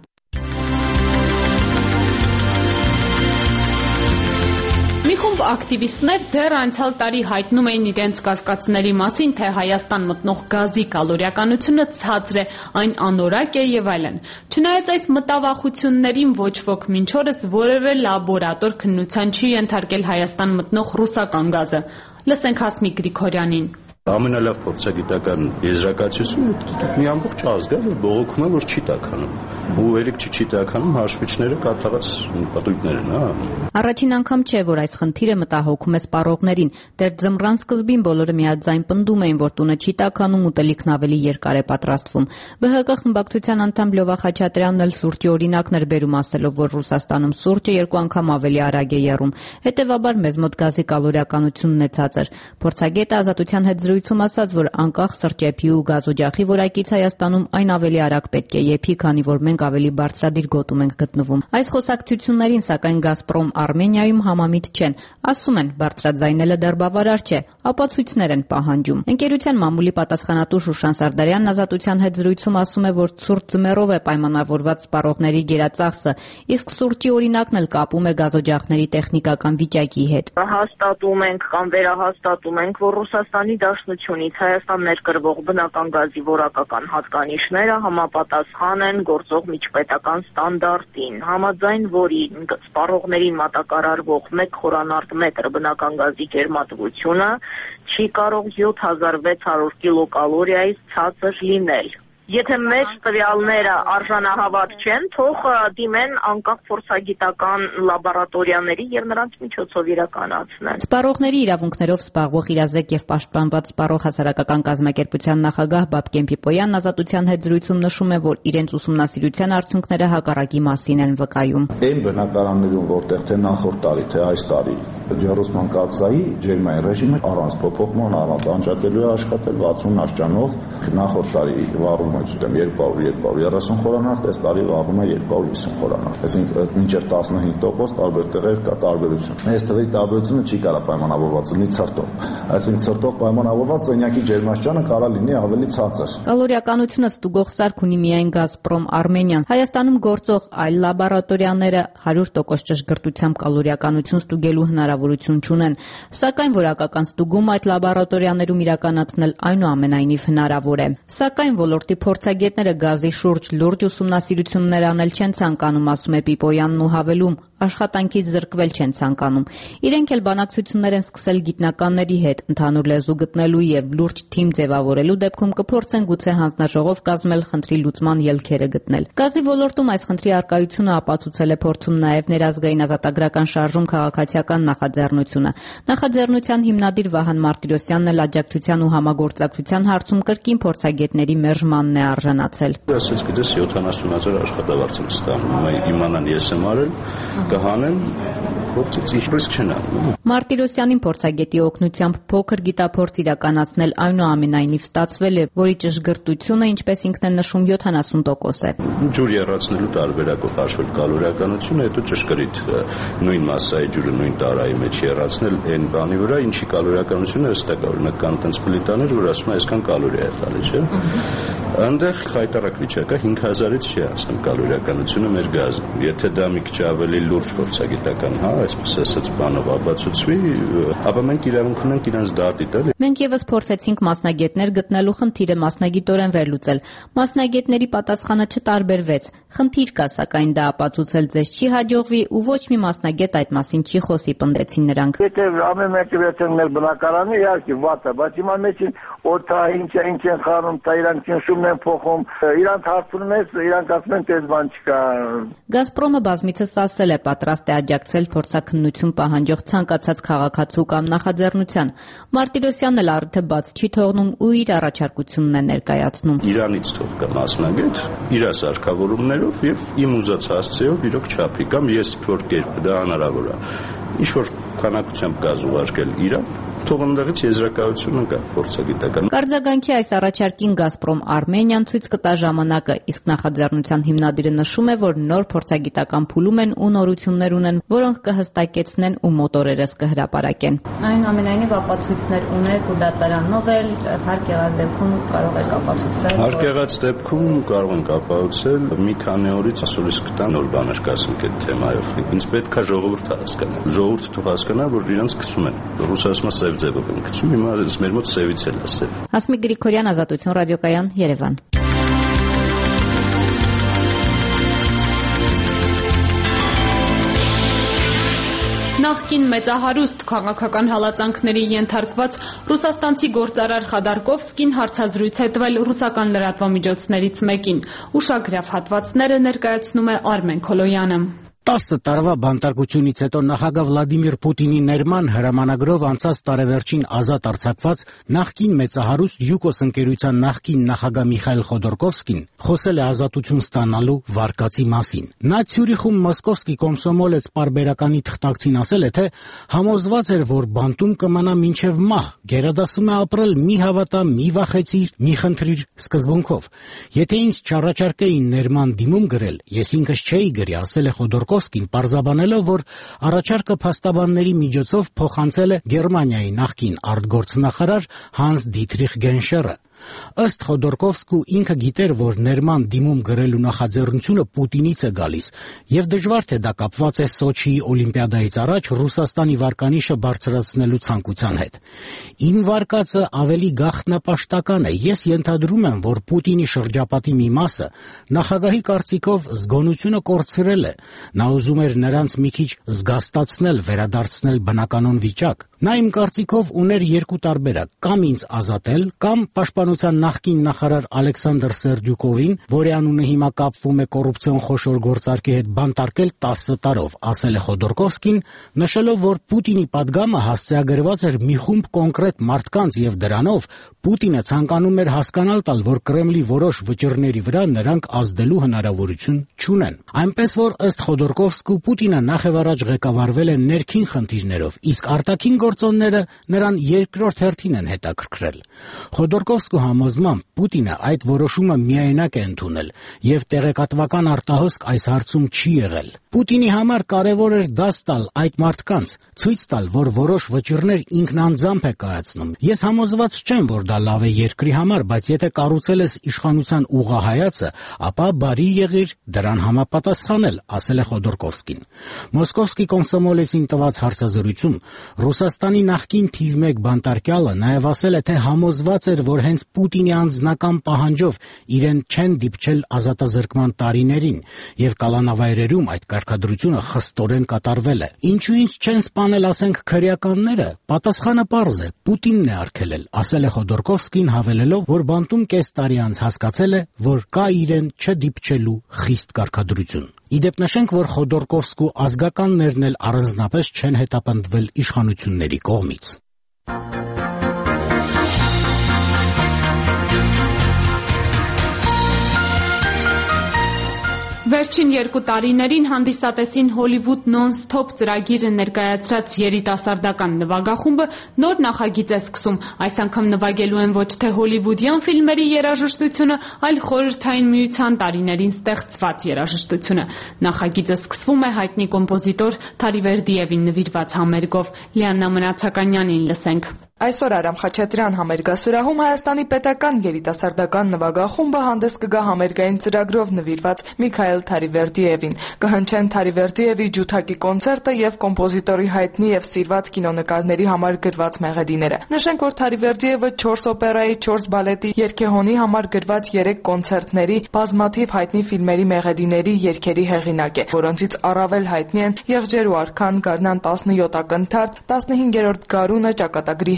A: Մի խումբ ակտիվիստներ դեռ անցյալ տարի հայտնում էին իրենց կասկածների մասին, թե Հայաստան մտնող գազի կալորիականությունը ցածր է, այն անորակ է եւ այլն։ Չնայած այս մտավախություններին ոչ ոք մինչ օրս որևէ լաբորատոր քննության չի ենթարկել Հայաստան մտնող ռուսական գազը։ Լսենք Հասմիկ Գրիգորյանին։
I: Ամենալավ փորձագիտական եզրակացությունը մի ամբողջ ազգ է, որ բողոքում է, որ չի տաքանում։ Ու երեք չի տաքանում հաշվիչները կատաղած պատույտներ են, հա։
K: Առաջին անգամ չէ, որ այս խնդիրը մտահոգում է սպառողներին։ Դեռ ձմռան սկզբին բոլորը միաձայն պնդում էին, որ տունը չի տաքանում, ուտելիքն ավելի երկար է պատրաստվում։ ԲՀԿ խմբակցության անդամ Լյովա Խաչատրյանն էլ սուրճի օրինակն էր բերում, ասելով, որ Ռուսաստանում սուրճը 2 անգամ ավելի արագ է եռում։ Հետևաբար մեզ մոտ գազի կալորիականությունն է ցածր։ Փորձագետը Ազատության հետ զրույցում ասաց, որ անկախ սրճեփի ու գազօջախի որակից Հայաստանում այն ավելի արագ պետք է եփի, քանի որ մենք ավելի բարձրադիր գոտում ենք գտնվում։ Այս խոսակցություններին սակայն Գազպրոմ Արմենիայում համամիտ չեն։ Ասում են, բարձրաձայնելը դեռ բավարար չէ, ապացույցներ են պահանջում։ Ընկերության մամուլի պատասխանատու Շուշան Սարդարյանն Ազատության հետ զրույցում ասում է, որ ցուրտ ձմեռով է պայմանավորված սպառողների գերածախսը, իսկ սուրճի օրինակն էլ կապում է գազօջախների տեխնիկական վիճակի հետ։
L: Հաստատում ենք կամ վերահաստատում ենք, որ Ռուսաստանի Դաշնությունից Հայաստան ներկրվող բնական գազի որակական հատկանիշները համապատասխան են գործող միջպետական ստանդարտին, համաձայն որին սպառողներին մատակարարվող 1 խորանարդ մետր բնական գազի ջերմատվությունը չի կարող 7600 կիլոկալորիայից ցածր լինել։ Եթե մեր տվյալները արժանահավատ չեն, թող դիմեն անկախ փորձագիտական լաբորատորիաների եւ նրանց միջոցով իրականացնեն։
K: Սպառողների իրավունքներով զբաղվող իրազեկ եւ պաշտպանված սպառող հասարակական կազմակերպության նախագահ Բաբկեն Պիպոյանն Ազատության հետ զրույցում նշում է, որ իրենց ուսումնասիրության արդյունքները հակառակի մասին են վկայում։
M: Այն բնակարաններում, որտեղ թե նախորդ տարի, թե այս տարի ջեռուսման կաթսայի ջերմային ռեժիմը առանց փոփոխման, առանց անջատելու աշխատել 60 աշճանով, նախորդ տարի վառում 230 խորանարդ, այս տարի վառում է 250 խորանարդ։ Այսինքն մինչև 15% տարբեր տեղեր կա տարբերություն։ Այս թվերի տարբերությունը չի կարող պայմանավորված լինի ցրտով։ Այսինքն ցրտով պայմանավորված սենյակի ջերմաստիճանը կարող լինի ավելի ցածր։
K: Կալորիականությունը ստուգող սարք ունի միայն Գազպրոմ Արմենիան։ Հայաստանում գործող այլ լաբորատորիաները 100% ճշգրտությամբ կալորիականություն ստուգելու հնարավորություն չունեն։ Սակայն որակական ստուգում այդ լաբորատորիաներում իրականացնել այնուամենայնիվ հնարավոր է։ Սակայն ոլորտի փորձագետները գազի շուրջ լուրջ ուսումնասիրություններ անել չեն ցանկանում, ասում է Պիպոյանն ու հավելում, աշխատանքից զրկվել չեն ցանկանում։ Իրենք էլ բանակցություններ են սկսել գիտնականների հետ, ընդհանուր լեզու գտնելու եւ լուրջ թիմ ձևավորելու դեպքում կփորձեն գուցե հանձնաժողով կազմել խնդրի լուծման ելքերը գտնել։ Գազի ոլորտում այս խնդրի արկայությունը ապացուցել է փորձում նաեւ ներազգային ազատագրական շարժում քաղաքացիական նախաձեռնությունը։ Նախաձեռնության հիմնադիր Վահան Մարտիրոսյանն էլ աջակցության ու համագործակցության հարցում կրկին փորձագետների մերժմանն է արժանացել։
I: Ասես գիտես 70,000 աշխատավարձ եմ ստանում, իմանան ես եմ արել, կհանեն, փորձից ինչպես չեն անում։
K: Մարտիրոսյանին փորձագետի օգնությամբ փոքր գիտափորձ իրականացնել այնուամենայնիվ ստացվել է, որի ճշգրտությունը, ինչպես ինքն է նշում, 70% է։
I: Ջուր եռացնելու տարբերակով հաշվել կալորիականությունը, հետո ճշգրիտ նույն մասսայի ջուրը նույն տարայի մեջ եռացնել այն բանի վրա, ինչի կալորիականությունը հստակ է, օրինակ կան տենց պլիտաներ, որ ասում է այսքան կալորիա է տալի, չէ՞։ Այնտեղ խայտարակ վիճակ է, 5000-ից չի հասնում կալորիականությունը մեր գազը։ Եթե դա մի քիչ ավելի լուրջ փորձագիտական, հա, այսպես ասած, բանով ապացուցվի, ապա մենք իրավունք ունենք իրենց դատի տալ։
K: Մենք եւս փորձեցինք մասնագետներ գտնելու խնդիրը մասնագիտորեն վերլուծել։ Մասնագետների պատասխանը չտարբերվեց։ Խնդիր կա, սակայն դա ապացուցել ձեզ չի հաջողվի ու ոչ մի մասնագետ այդ մասին չի խոսի, պնդեցին նրանք։
V: Եթե ամեն մեկը վերցնեն մեր բնակարանը, իհարկե վատ է, բայց հիմա մեջին օդա ինչ են խառնում, դա իրանք շումն
N: են փոխում, իրանց հարցնում ես, իրանք ասում են տես բան չկա։
K: Գազպրոմը բազմիցս ասել է պատրաստ է աջակցել փորձաքննություն պահանջող ցանկացած քաղաքացու կամ նախաձեռնության։ Մարտիրոսյանն էլ առիթը բաց չի թողնում ու իր առաջարկությունն է ներկայացնում։
I: Իրանից թող կա մասնագետ, իր սարքավորումներով եւ իմ ուզած հասցեով իրոք չափի կամ ես որ կերպ դա հնարավոր է։ Ինչ որ քանակությամբ գազ ուղարկել Իրան, թող ընդդեղից եզրակացությունը կա փորձագիտական։
K: Կարձագանքի այս առաջարկին Գազպրոմ Արմենիան ցույց կտա ժամանակը, իսկ նախաձեռնության հիմնադիրը նշում է, որ նոր փորձագիտական փուլում են ու նորություններ ունեն, որոնք կհստակեցնեն ու մոտորերս կհրապարակեն։
E: Այնուամենայնիվ ապացույցներ ունեք ու դատարանով էլ հարկ եղած դեպքում կարող եք ապացուցել։
I: Հարկ եղած դեպքում կարող ենք ապացուցել մի քանի օրից ասորից կտա նոր բաներ կասենք այդ թեմայով։ Ինձ պետք է ժողովուրդը հասկանա։ Ժողովուրդը թող հասկանա, որ իրանց գցում են։ Ռուսաստանը սև ձևով են գցում, հիմա մեր մոտ սևից էլ է սև։
K: Հասմիկ Գրիգորյան, Ազատություն ռադիոկայան, Երևան։
A: Նախկին մեծահարուստ քաղաքական հալածանքների ենթարկված ռուսաստանցի գործարար Խադարկովսկին հարցազրույց է տվել ռուսական լրատվամիջոցներից մեկին։ Ուշագրավ հատվածները ներկայացնում է Արմեն Քոլոյանը։
O: 10 տարվա բանտարկությունից հետո նախագահ Վլադիմիր Պուտինի ներման հրամանագրով անցած տարեվերջին ազատ արձակված նախկին մեծահարուստ Յուկոս ընկերության նախկին նախագահ Միխայիլ Խոդորկովսկին խոսել է ազատություն ստանալու վարկածի մասին։ Նա Ցյուրիխում Մոսկովսկի Կոմսոմոլեց պարբերականի թղթակցին ասել է, թե համոզված էր, որ բանտում կմնա մինչև մահ, գերադասում է ապրել մի հավատա, մի վախեցիր, մի խնդրիր սկզբունքով։ Եթե ինձ չառաջարկեին ներման դիմում գրել, ես ինքս չէի գրի, ասել է Խոդորկովսկին, պարզաբանելով, որ առաջարկը փաստաբանների միջոցով փոխանցել է Գերմանիայի նախկին արտգործնախարար Հանս Դիթրիխ Գենշերը։ Ըստ Խոդորկովսկու ինքը գիտեր, որ ներման դիմում գրելու նախաձեռնությունը Պուտինից է գալիս, եւ դժվար թե դա կապված է Սոչիի Օլիմպիադայից առաջ Ռուսաստանի վարկանիշը բարձրացնելու ցանկության հետ։ Իմ վարկածը ավելի գաղտնապաշտական է։ Ես ենթադրում եմ, որ Պուտինի շրջապատի մի մասը նախագահի կարծիքով զգոնությունը կորցրել է։ Նա ուզում էր նրանց մի քիչ զգաստացնել, վերադարձնել բնականon վիճակ։ Նա իմ կարծիքով ուներ երկու տարբերակ՝ կամ ինձ ազատել, կամ պաշտպանության նախկին նախարար Ալեքսանդր Սերդյուկովին, որի անունը հիմա կապվում է կոռուպցիոն խոշոր գործարքի հետ, բանտարկել 10 տարով, ասել է Խոդորկովսկին, նշելով, որ Պուտինի պատգամը հասցեագրված էր մի խումբ կոնկրետ մարդկանց եւ դրանով Պուտինը ցանկանում էր հասկանալ տալ, որ Կրեմլի որոշ վճռների վրա նրանք ազդելու հնարավորություն չունեն։ Այնպես որ ըստ Խոդորկովսկու Պուտինը նախևառաջ ղեկավարվել է ներքին խնդիրներով, իսկ արտաքին գործոնները նրան երկրորդ հերթին են հետաքրքրել։ Խոդորկովսկու համոզմամբ Պուտինը այդ որոշումը միայնակ է ընդունել եւ տեղեկատվական արտահոսք այս հարցում չի եղել։ Պուտինի համար կարևոր էր դաս տալ այդ մարդկանց, ցույց տալ, որ որոշ վճռներ ինքն անձամբ է կայացնում։ Ես համոզված չեմ, որ դա լավ է երկրի համար, բայց եթե կառուցել ես իշխանության ուղղահայացը, ապա բարի եղիր դրան համապատասխանել, ասել է Խոդորկովսկին։ Մոսկովսկի Կոմսոմոլեցին տված հարցազրույցում Ռուսաստանի նախկին թիվ 1 բանտարկյալը նաև ասել է, թե համոզված էր, որ հենց Պուտինի անձնական պահանջով իրեն չեն դիպչել ազատազրկման տարիներին եւ կալանավայրերում այդ կարգադրությունը խստորեն կատարվել է։ Ինչու ինձ չեն սպանել, ասենք, քրեականները։ Պատասխանը պարզ է՝ Պուտինն է արգելել, ասել է Խոդորկովսկին, հավելելով, որ բանտում կես տարի անց հասկացել է, որ կա իրեն չդիպչելու խիստ կարգադրություն։ Իդեպ նշենք, որ Խոդորկովսկու ազգականներն էլ առանձնապես չեն հետապնդվել իշխանությունների կողմից։
A: Վերջին 2 տարիներին հանդիսատեսին Հոլիվուդ նոն-սթոփ ծրագիրը ներկայացրած երիտասարդական նվագախումբը նոր նախագիծ է սկսում։ Այս անգամ նվագելու են ոչ թե հոլիվուդյան ֆիլմերի երաժշտությունը, այլ Խորհրդային Միության տարիներին ստեղծված երաժշտությունը։ Նախագիծը սկսվում է հայտնի կոմպոզիտոր Թարիվերդիևին նվիրված համերգով։ Լիաննա Մնացականյանին լսենք։
P: Այսօր Արամ Խաչատրյան համերգասրահում Հայաստանի պետական երիտասարդական նվագախումբը հանդես կգա համերգային ծրագրով նվիրված Միքայել Թարիվերդիևին։ Կհնչեն Թարիվերդիևի ջութակի կոնցերտը եւ կոմպոզիտորի հայտնի եւ սիրված կինոնկարների համար գրված մեղեդիները։ Նշենք, որ Թարիվերդիևը 4 օպերայի, 4 բալետի, երգեհոնի համար գրված 3 կոնցերտների, բազմաթիվ հայտնի ֆիլմերի մեղեդիների երգերի հեղինակ է, որոնցից առավել հայտնի են Եղջերու արքան, Գարնան 17-ակնթարթ, 15-րդ գարունը, Ճակատագրի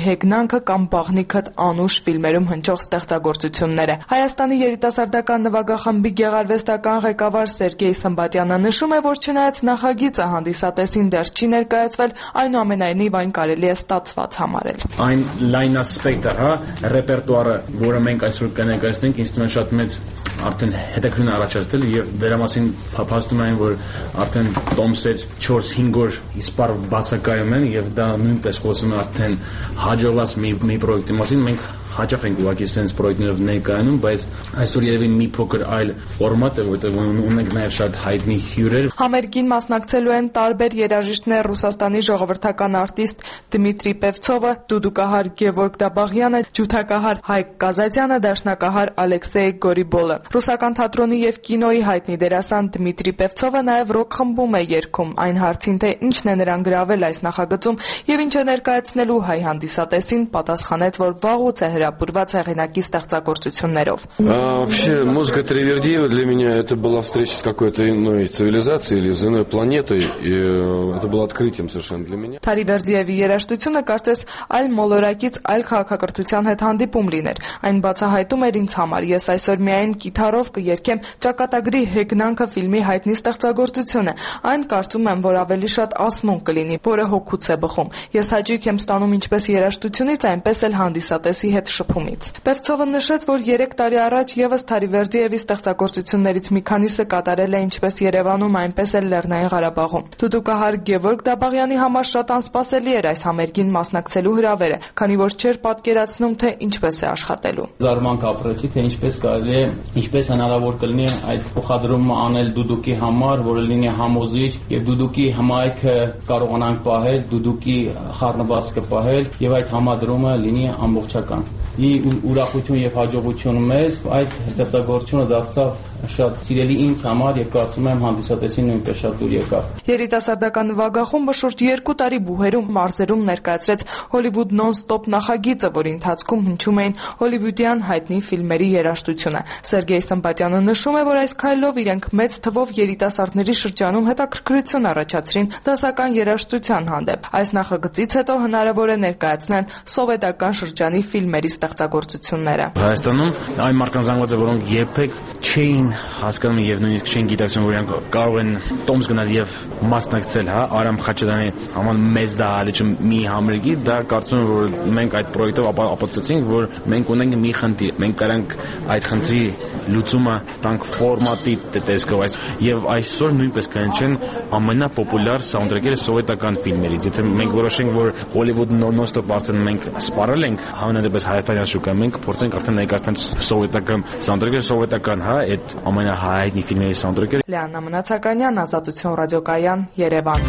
P: հեգնանքը կամ բաղնիքդ անուշ ֆիլմերում հնչող ստեղծագործությունները։ Հայաստանի երիտասարդական նվագախմբի գեղարվեստական ղեկավար Սերգեյ Սմբատյանը նշում է, որ չնայած նախագիծը հանդիսատեսին դեռ չի ներկայացվել, այնուամենայնիվ այն կարելի է ստացված համարել։
D: Այն լայնասպեկտր, ռեպերտուարը, որը մենք այսօր կներկայացնենք, ինձ թվում է շատ մեծ արդեն հետաքրքրություն առաջացել եւ դրա մասին փաստում են, որ արդեն տոմսեր 4-5 օր իսպար բացակայում են եւ դա նույնպես խոսում է արդեն հաջողված մի պրոյեկտի մասին։ Մենք հաճախ ենք ուղղակի sense պրոյեկտներով ներկայանում, բայց այսօր երևի մի փոքր այլ ֆորմատ է, որտեղ ունենք նաև շատ հայտնի հյուրեր։
P: Համերգին մասնակցելու են տարբեր երաժիշտներ՝ Ռուսաստանի ժողովրդական արտիստ Դմիտրի Պևցովը, դուդուկահար Գևորգ Դաբաղյանը, ջութակահար Հայկ Կազածյանը, դաշնակահար Ալեքսեյ Գորիբոլը։ Ռուսական թատրոնի եւ կինոյի հայտնի դերասան Դմիտրի Պևցովը նաև ռոք խմբում է երգում։ Այն հարցին, թե ինչն է նրան գրավել այս նախագծում եւ ինչ է ներկայացնելու հայ հանդիսատեսին, պատասխանեց, որ վաղուց է հրապուրված հեղինակի ստեղծագործություններով։
J: Вообще, музыка Таривердиева для меня это была встреча с какой-то иной цивилизацией или с иной планетой, и это было открытием совершенно для меня.
P: Таривердиевի երաժշտությունը կարծես այլ մոլորակից այլ քաղաքակրթության հետ հանդիպում լիներ։ Այն բացահայտում էր ինձ համար։ Ես այսօր միայն կիթառով կերկեմ Ճակատագրի հեգնանքը ֆիլմի հայտնի ստեղծագործությունը։ Այն կարծում եմ, որ ավելի շատ ասմուն կլինի, որը հոգուց է բխում։ Ես հաճույք եմ ստանում ինչպես երաժշտությունից, այնպես էլ հանդիսատեսի հետ շփումից։ Պևցովը նշեց, որ 3 տարի առաջ եւս Թարիվերդիևի ստեղծագործություններից մի քանիսը կատարել է ինչպես Երևանում, այնպես էլ Լեռնային Ղարաբաղում։ Դուդուկահար Գևորգ Դաբաղյանի համար շատ անսպասելի էր այս համերգին մասնակցելու հրավերը, քանի որ չէր պատկերացնում, թե ինչպես է աշխատելու։
D: Զարմանք ապրեցի, թե ինչպես կարելի է, ինչպես հնարավոր կլինի այդ փոխադրումը անել դուդուկի համար, որը լինի համոզիչ եւ դուդուկի հմայքը կարողանանք պահել, դուդուկի խառնվածքը պահել եւ այդ համադրումը լինի ամբողջական։ Ուրախություն եւ հաջողություն մեզ այդ ստեղծագործությունը դարձավ շատ սիրելի ինձ համար եւ կարծում եմ հանդիսատեսին նույնպես շատ դուր եկավ։
P: Երիտասարդական նվագախումբը շուրջ 2 տարի բուհերում մարզերում ներկայացրեց Հոլիվուդ նոն-ստոպ նախագիծը, որի ընթացքում հնչում էին հոլիվուդյան հայտնի ֆիլմերի երաժշտությունը։ Սերգեյ Սմբատյանը նշում է, որ այս քայլով իրենք մեծ թվով երիտասարդների շրջանում հետաքրքրություն առաջացրին դասական երաժշտության հանդեպ։ Այս նախագծից հետո հնարավոր է ներկայացնել սովետական շրջանի ֆիլմերի ստեղծագործությունները։
D: Հայաստանում այն մարդկանց զանգված է, որոնք երբեք չէին հասկանում եւ նույնիսկ չէին գիտակցում, որ իրենք կարող են տոմս գնալ եւ մասնակցել, Արամ Խաչատրյանի համար մեծ դահալիճ մի համերգի, դա կարծում եմ, որ մենք այդ պրոյեկտով ապացուցեցինք, որ մենք ունենք մի խնդիր, մենք կարանք այդ խնդրի լուծումը տանք ֆորմատի տեսքով, եւ այսօր նույնպես կհնչեն ամենապոպուլյար սաունդթրեքերը սովետական ֆիլմերից։ Եթե մենք որոշենք, որ Հոլիվուդ նոն-ստոպ արդեն մենք սպառել ենք, համենայնպես հայաստանյան շուկայում, մենք փորձենք արդեն ներկայացնել սովետական սաունդթրեքերը, սովետական, այդ ամենահայտնի ֆիլմերի սաունդթրեքերը։
P: Լիաննա Մնացականյան, Ազատություն ռադիոկայան, Երևան։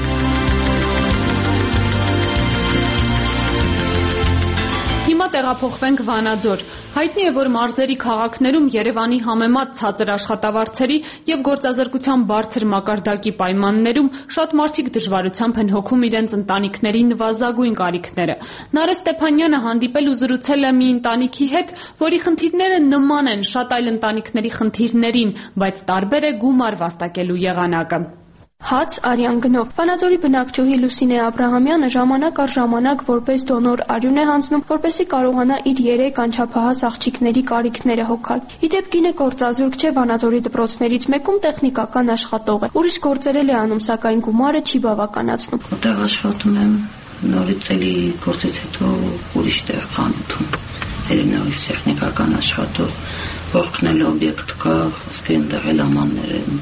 A: Հիմա տեղափոխվենք Վանաձոր։ Հայտնի է, որ մարզերի քաղաքներում Երևանի համեմատ ցածր աշխատավարձերի եւ գործազրկության բարձր մակարդակի պայմաններում շատ մարդիկ դժվարությամբ են հոգում իրենց ընտանիքների նվազագույն կարիքները։ Նարէ Ստեփանյանը հանդիպել ու զրուցել է մի ընտանիքի հետ, որի խնդիրները նման են շատ այլ ընտանիքների խնդիրներին, բայց տարբեր է գումար վաստակելու եղանակը։
R: Հաց արյան գնով։ Վանաձորի բնակչուհի Լուսինե Աբրահամյանը ժամանակ առ ժամանակ որպես դոնոր արյուն է հանձնում, որպեսզի կարողանա իր 3 անչափահաս աղջիկների կարիքները հոգալ։ Իդեպ կինը գործազուրկ չէ, Վանաձորի դպրոցներից մեկում տեխնիկական աշխատող է։ Ուրիշ գործեր է անում, սակայն գումարը չի բավականացնում։
S: Որտեղ աշխատում եմ, նորից էլի գործից հետո ուրիշ տեղ խանութում։ Էլի նորից տեխնիկական աշխատող, ողքնել օբյեկտ կա, ոսկե ընդեղ էլ ամաններ են։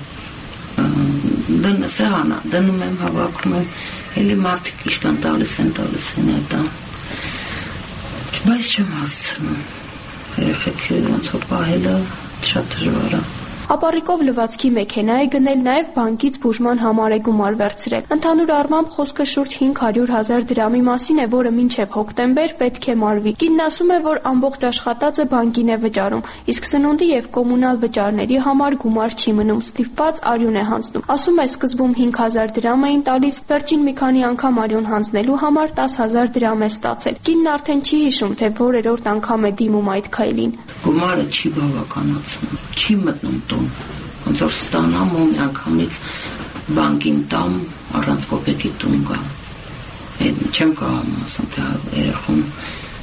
S: Սեղանա, դնում եմ, հավաքում եմ, էլի մարդիկ իշկան տալիս են այդա, բայց չեմ հասցնում, երեխեքի ոնցով պահելը շատ դժվար է։
R: Ապառիկով լվացքի մեքենա է գնել, նաև բանկից բուժման համար է գումար վերցրել։ Ընդհանուր առմամբ խոսքը շուրջ 500,000 դրամի մասին է, որը մինչև հոկտեմբեր պետք է մարվի։ Կինն ասում է, որ ամբողջ աշխատածը բանկին է վճարում, իսկ սնունդի եւ կոմունալ վճարների համար գումար չի մնում, ստիպված արյուն է հանձնում։ Ասում է, սկզբում 5,000 դրամ էին տալիս, վերջին մի քանի անգամ արյուն հանձնելու համար 10,000 դրամ է ստացել։ Կինն արդեն չի հիշում, թե որերորդ անգամ է դիմում այդ քայլին։
S: Գումարը չի բավականացնում, չի մտնում ոնց որ ստանամ ու միանգամից բանկին տամ առանց կոպեկի տուն գա։ Չեմ կարող ասեմ, թե երեխուն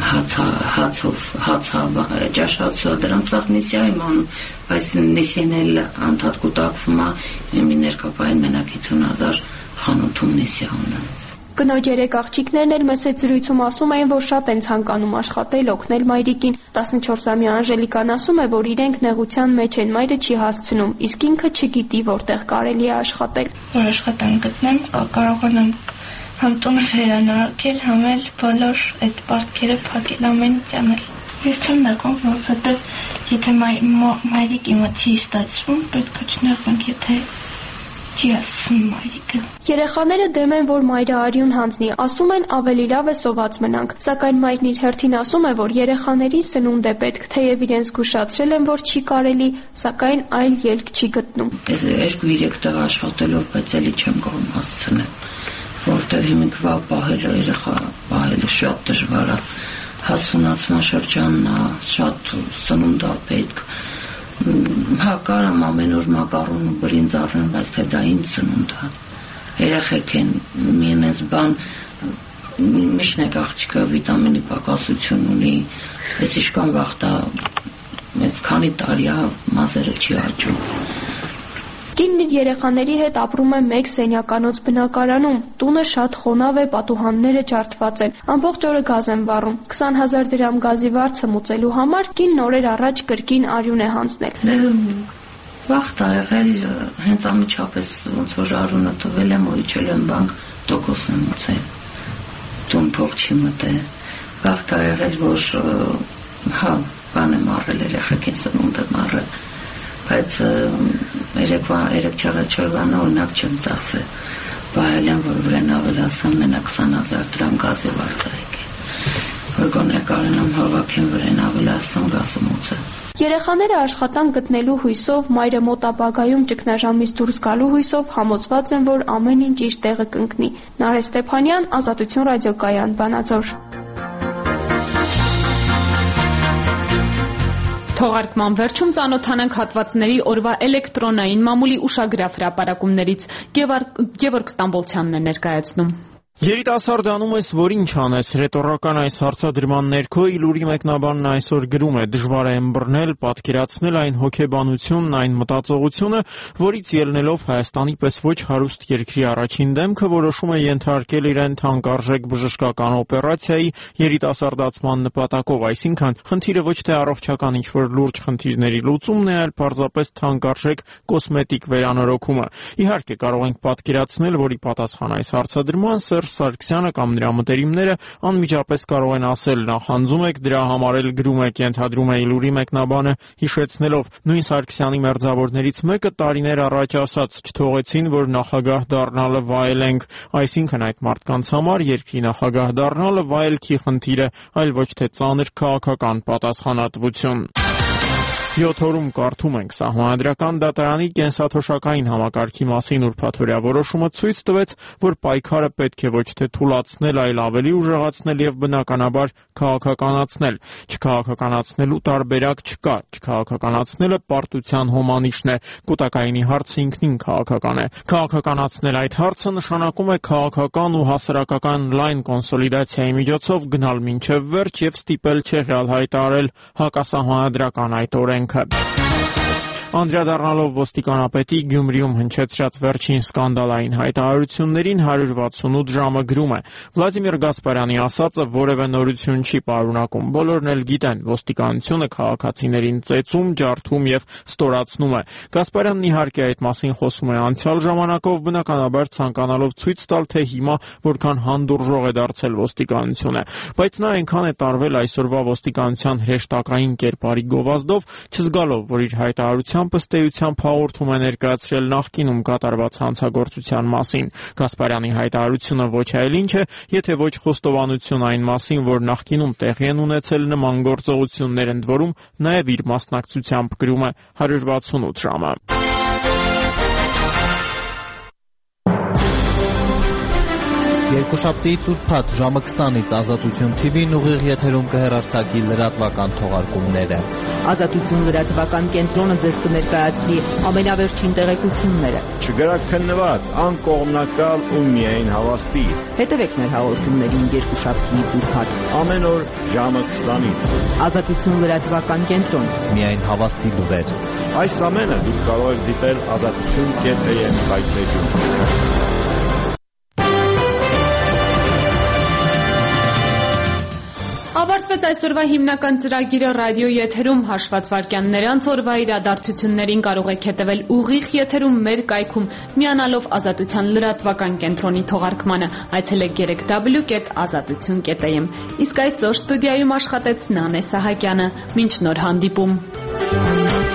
S: հացը ճաշացը դրանցախ նիսիա իման, բայց նիսին էլ անդադ կուտակվում է մի ներկապային մենակից 1000 խանութում նիսիա ունեմ։
R: Կնոջ 3 աղջիկներն էլ մեծ զրույցում ասում էին, որ շատ են ցանկանում աշխատել, օգնել մայրիկին։ 14-ամյա Անժելիկան ասում է, որ իրենք նեղության մեջ են, մայրը չի հասցնում, իսկ ինքը չգիտի, որտեղ կարելի է աշխատել։
T: Որ աշխատանք գտնեմ, կարողանամ համ տունը վերանորոգել, համ էլ բոլոր այդ պարտքերը փակել, ամեն ինչ անել։ Ես չեմ նեղվում, որովհետև եթե մայրիկ իմը չի ստացվում, պետք է չնեղվենք, եթե չի հասցնում մայրիկը։
R: Երեխաները դեմ են, որ մայրը արյուն հանձնի, ասում են ավելի լավ է սոված մնանք, սակայն մայրն իր հերթին ասում է, որ երեխաների սնունդ է պետք, թեև իրենց զգուշացրել են, որ չի կարելի, սակայն այլ ելք չի գտնում։
S: Ես 2-3 տեղ աշխատելով, բայց էլի չեմ կարող հասցնել, որտեղ հիմիկվա պահելը երեխա պահելը շատ դժվար է, հասունացման շրջանն է, շատ սնունդ է պետք։ Հա կարամ ամեն օր մակարոն ու բրինձ առնեմ, բայց թե դա ինձ սնունդ է։ Երեխեք են մի մեծ բան, միշտ եք աղջիկը վիտամինի պակասություն ունի, ես իշկան վաղտա մեծ քանի տարի է մազերը չի աճում։
R: Կինն իր երեխաների հետ ապրում է մեկ սենյականոց բնակարանում, տունը շատ խոնավ է, պատուհանները ջարդված են, ամբողջ օրը գազ են վառում, 20,000 դրամ գազի վարձը մուծելու համար կինն օրեր առաջ կրկին արյուն է հանձնել։
S: Վաղտ ա եղել, հենց անմիջապես ոնց որ արյունը տվել եմ, ու իջել եմ բանկ, տոկոս եմ մուծել, տուն փող չի մտել։ Վաղտ ա եղել, որ հա բան եմ առել, երեխեքին սնունդ եմ առել, բայց 3-4 օրինակ չեմ ծախսել, բայել եմ, որ վրեն ավելասան մենա 20,000 դրամ գազի վարձա եկել, որ գոնե կարենամ հավաքեմ վրեն ավելասան գազը մուծել։
R: Երեխաները աշխատանք գտնելու հույսով, մայրը մոտ ապագայում ճգնաժամից դուրս գալու հույսով համոզված են, որ ամեն ինչ իր տեղը կընկնի։ Նարէ Ստեփանյան, Ազատություն ռադիոկայան, Վանաձոր։
A: Թողարկման վերջում ծանոթանանք հատվածների օրվա էլեկտրոնային մամուլի ուշագրավ հրապարակումներից։ Գևորգ Ստամբոլցյանն է ներկայացնում։
U: Երիտասարդանում ես, որ ինչ անես, ռետորական այս հարցադրման ներքո Իլուրի մեկնաբանն այսօր գրում է. դժվար է ըմբռնել, պատկերացնել այն հոգեբանությունն, այն մտածողությունը, որից ելնելով Հայաստանի պես ոչ հարուստ երկրի առաջին դեմքը որոշում է ենթարկել իրեն թանկարժեք բժշկական օպերացիայի երիտասարդացման նպատակով, այսինքն խնդիրը ոչ թե առողջական ինչ-որ լուրջ խնդիրների լուծումն է, այլ պարզապես թանկարժեք կոսմետիկ վերանորոգումը։ Իհարկե կարող ենք պատկերացնել, որ ի պատասխան այս հարցադրման Սերժ Սարգսյանը կամ նրա մտերիմները անմիջապես կարող են ասել նախանձում եք, դրա համար էլ գրում եք, ենթադրում է Իլուրի մեկնաբանը, հիշեցնելով նույն Սարգսյանի մերձավորներից մեկը տարիներ առաջ ասաց, չթողեցին, որ նախագահ դառնալը վայելենք, այսինքն այդ մարդկանց համար երկրի նախագահ դառնալը վայելքի խնդիր է, այլ ոչ թե ծանր քաղաքական պատասխանատվություն։ 7 օրում կարդում ենք Սահմանադրական դատարանի կենսաթոշակային համակարգի մասին ուրբաթօրյա որոշումը ցույց տվեց, որ պայքարը պետք է ոչ թե թուլացնել, այլ ավելի ուժեղացնել եւ բնականաբար քաղաքականացնել։ Չքաղաքականացնելու տարբերակ չկա, չքաղաքականացնելը պարտության հոմանիշն է, կൂട്ടակայինի հարցը ինքնին քաղաքական է։ Քաղաքականացնել այդ հարցը նշանակում է քաղաքական ու հասարակական լայն կոնսոլիդացիայի միջոցով գնալ մինչև վերջ եւ ստիպել չեղյալ հայտարարել հակասահմանադրական այդ օրենքը։ Անդրադառնալով ոստիկանապետի Գյումրիում հնչեցրած վերջին սկանդալային հայտարարություններին 168 ժամը գրում է. Վլադիմիր Գասպարյանի ասածը որևէ նորություն չի պարունակում։ Բոլորն էլ գիտեն, ոստիկանությունը քաղաքացիներին ծեծում, ջարդում եւ ստորացնում է։ Գասպարյանն իհարկե այդ մասին խոսում է անցյալ ժամանակով, բնականաբար ցանկանալով ցույց տալ, թե հիմա որքան հանդուրժող է դարձել ոստիկանությունը։ Բայց նա այնքան է տարվել այսօրվա ոստիկանության հրեշտակային կերպարի գովազդով, չզգալով, որ իր հայտարարության ըստեյությամբ հաղորդում է ներկայացրել նախկինում կատարված հանցագործության մասին։ Գասպարյանի հայտարարությունը ոչ այլ ինչ է, եթե ոչ խոստովանություն այն մասին, որ նախկինում տեղի են ունեցել նման գործողություններ, ընդ որում նաև իր մասնակցությամբ գրում է 168 ժամը։
F: Երկուշաբթիից ուրբաթ ժամը 20-ից Ազատություն TV-ն ուղիղ եթերում կհեռարձակի լրատվական թողարկումները։
K: Ազատություն լրատվական կենտրոնը ձեզ կներկայացնի ամենավերջին տեղեկությունները։
Q: Չգրակ քննված, անկողմնակալ ու միայն հավաստի։
K: Հետևեք մեր հաղորդումներին երկուշաբթիից ուրբաթ
Q: ամեն օր ժամը 20-ից։
K: Ազատություն լրատվական կենտրոն,
F: միայն հավաստի լուրեր։
Q: Այս ամենը դուք կարող եք դիտել azatutun.am վայրէջում։
A: Ավարտվեց այսօրվա հիմնական ծրագիրը ռադիոյի եթերում հաշված վայրկյաններ անց օրվա իրադարձություններին կարող եք հետևել ուղիղ եթերում մեր կայքում միանալով Ազատության լրատվական կենտրոնի թողարկմանը այցելեք www.azatutun.am Իսկ այսօր ստուդիայում աշխատեց Նանե Սահակյանը։ Մինչ նոր հանդիպում։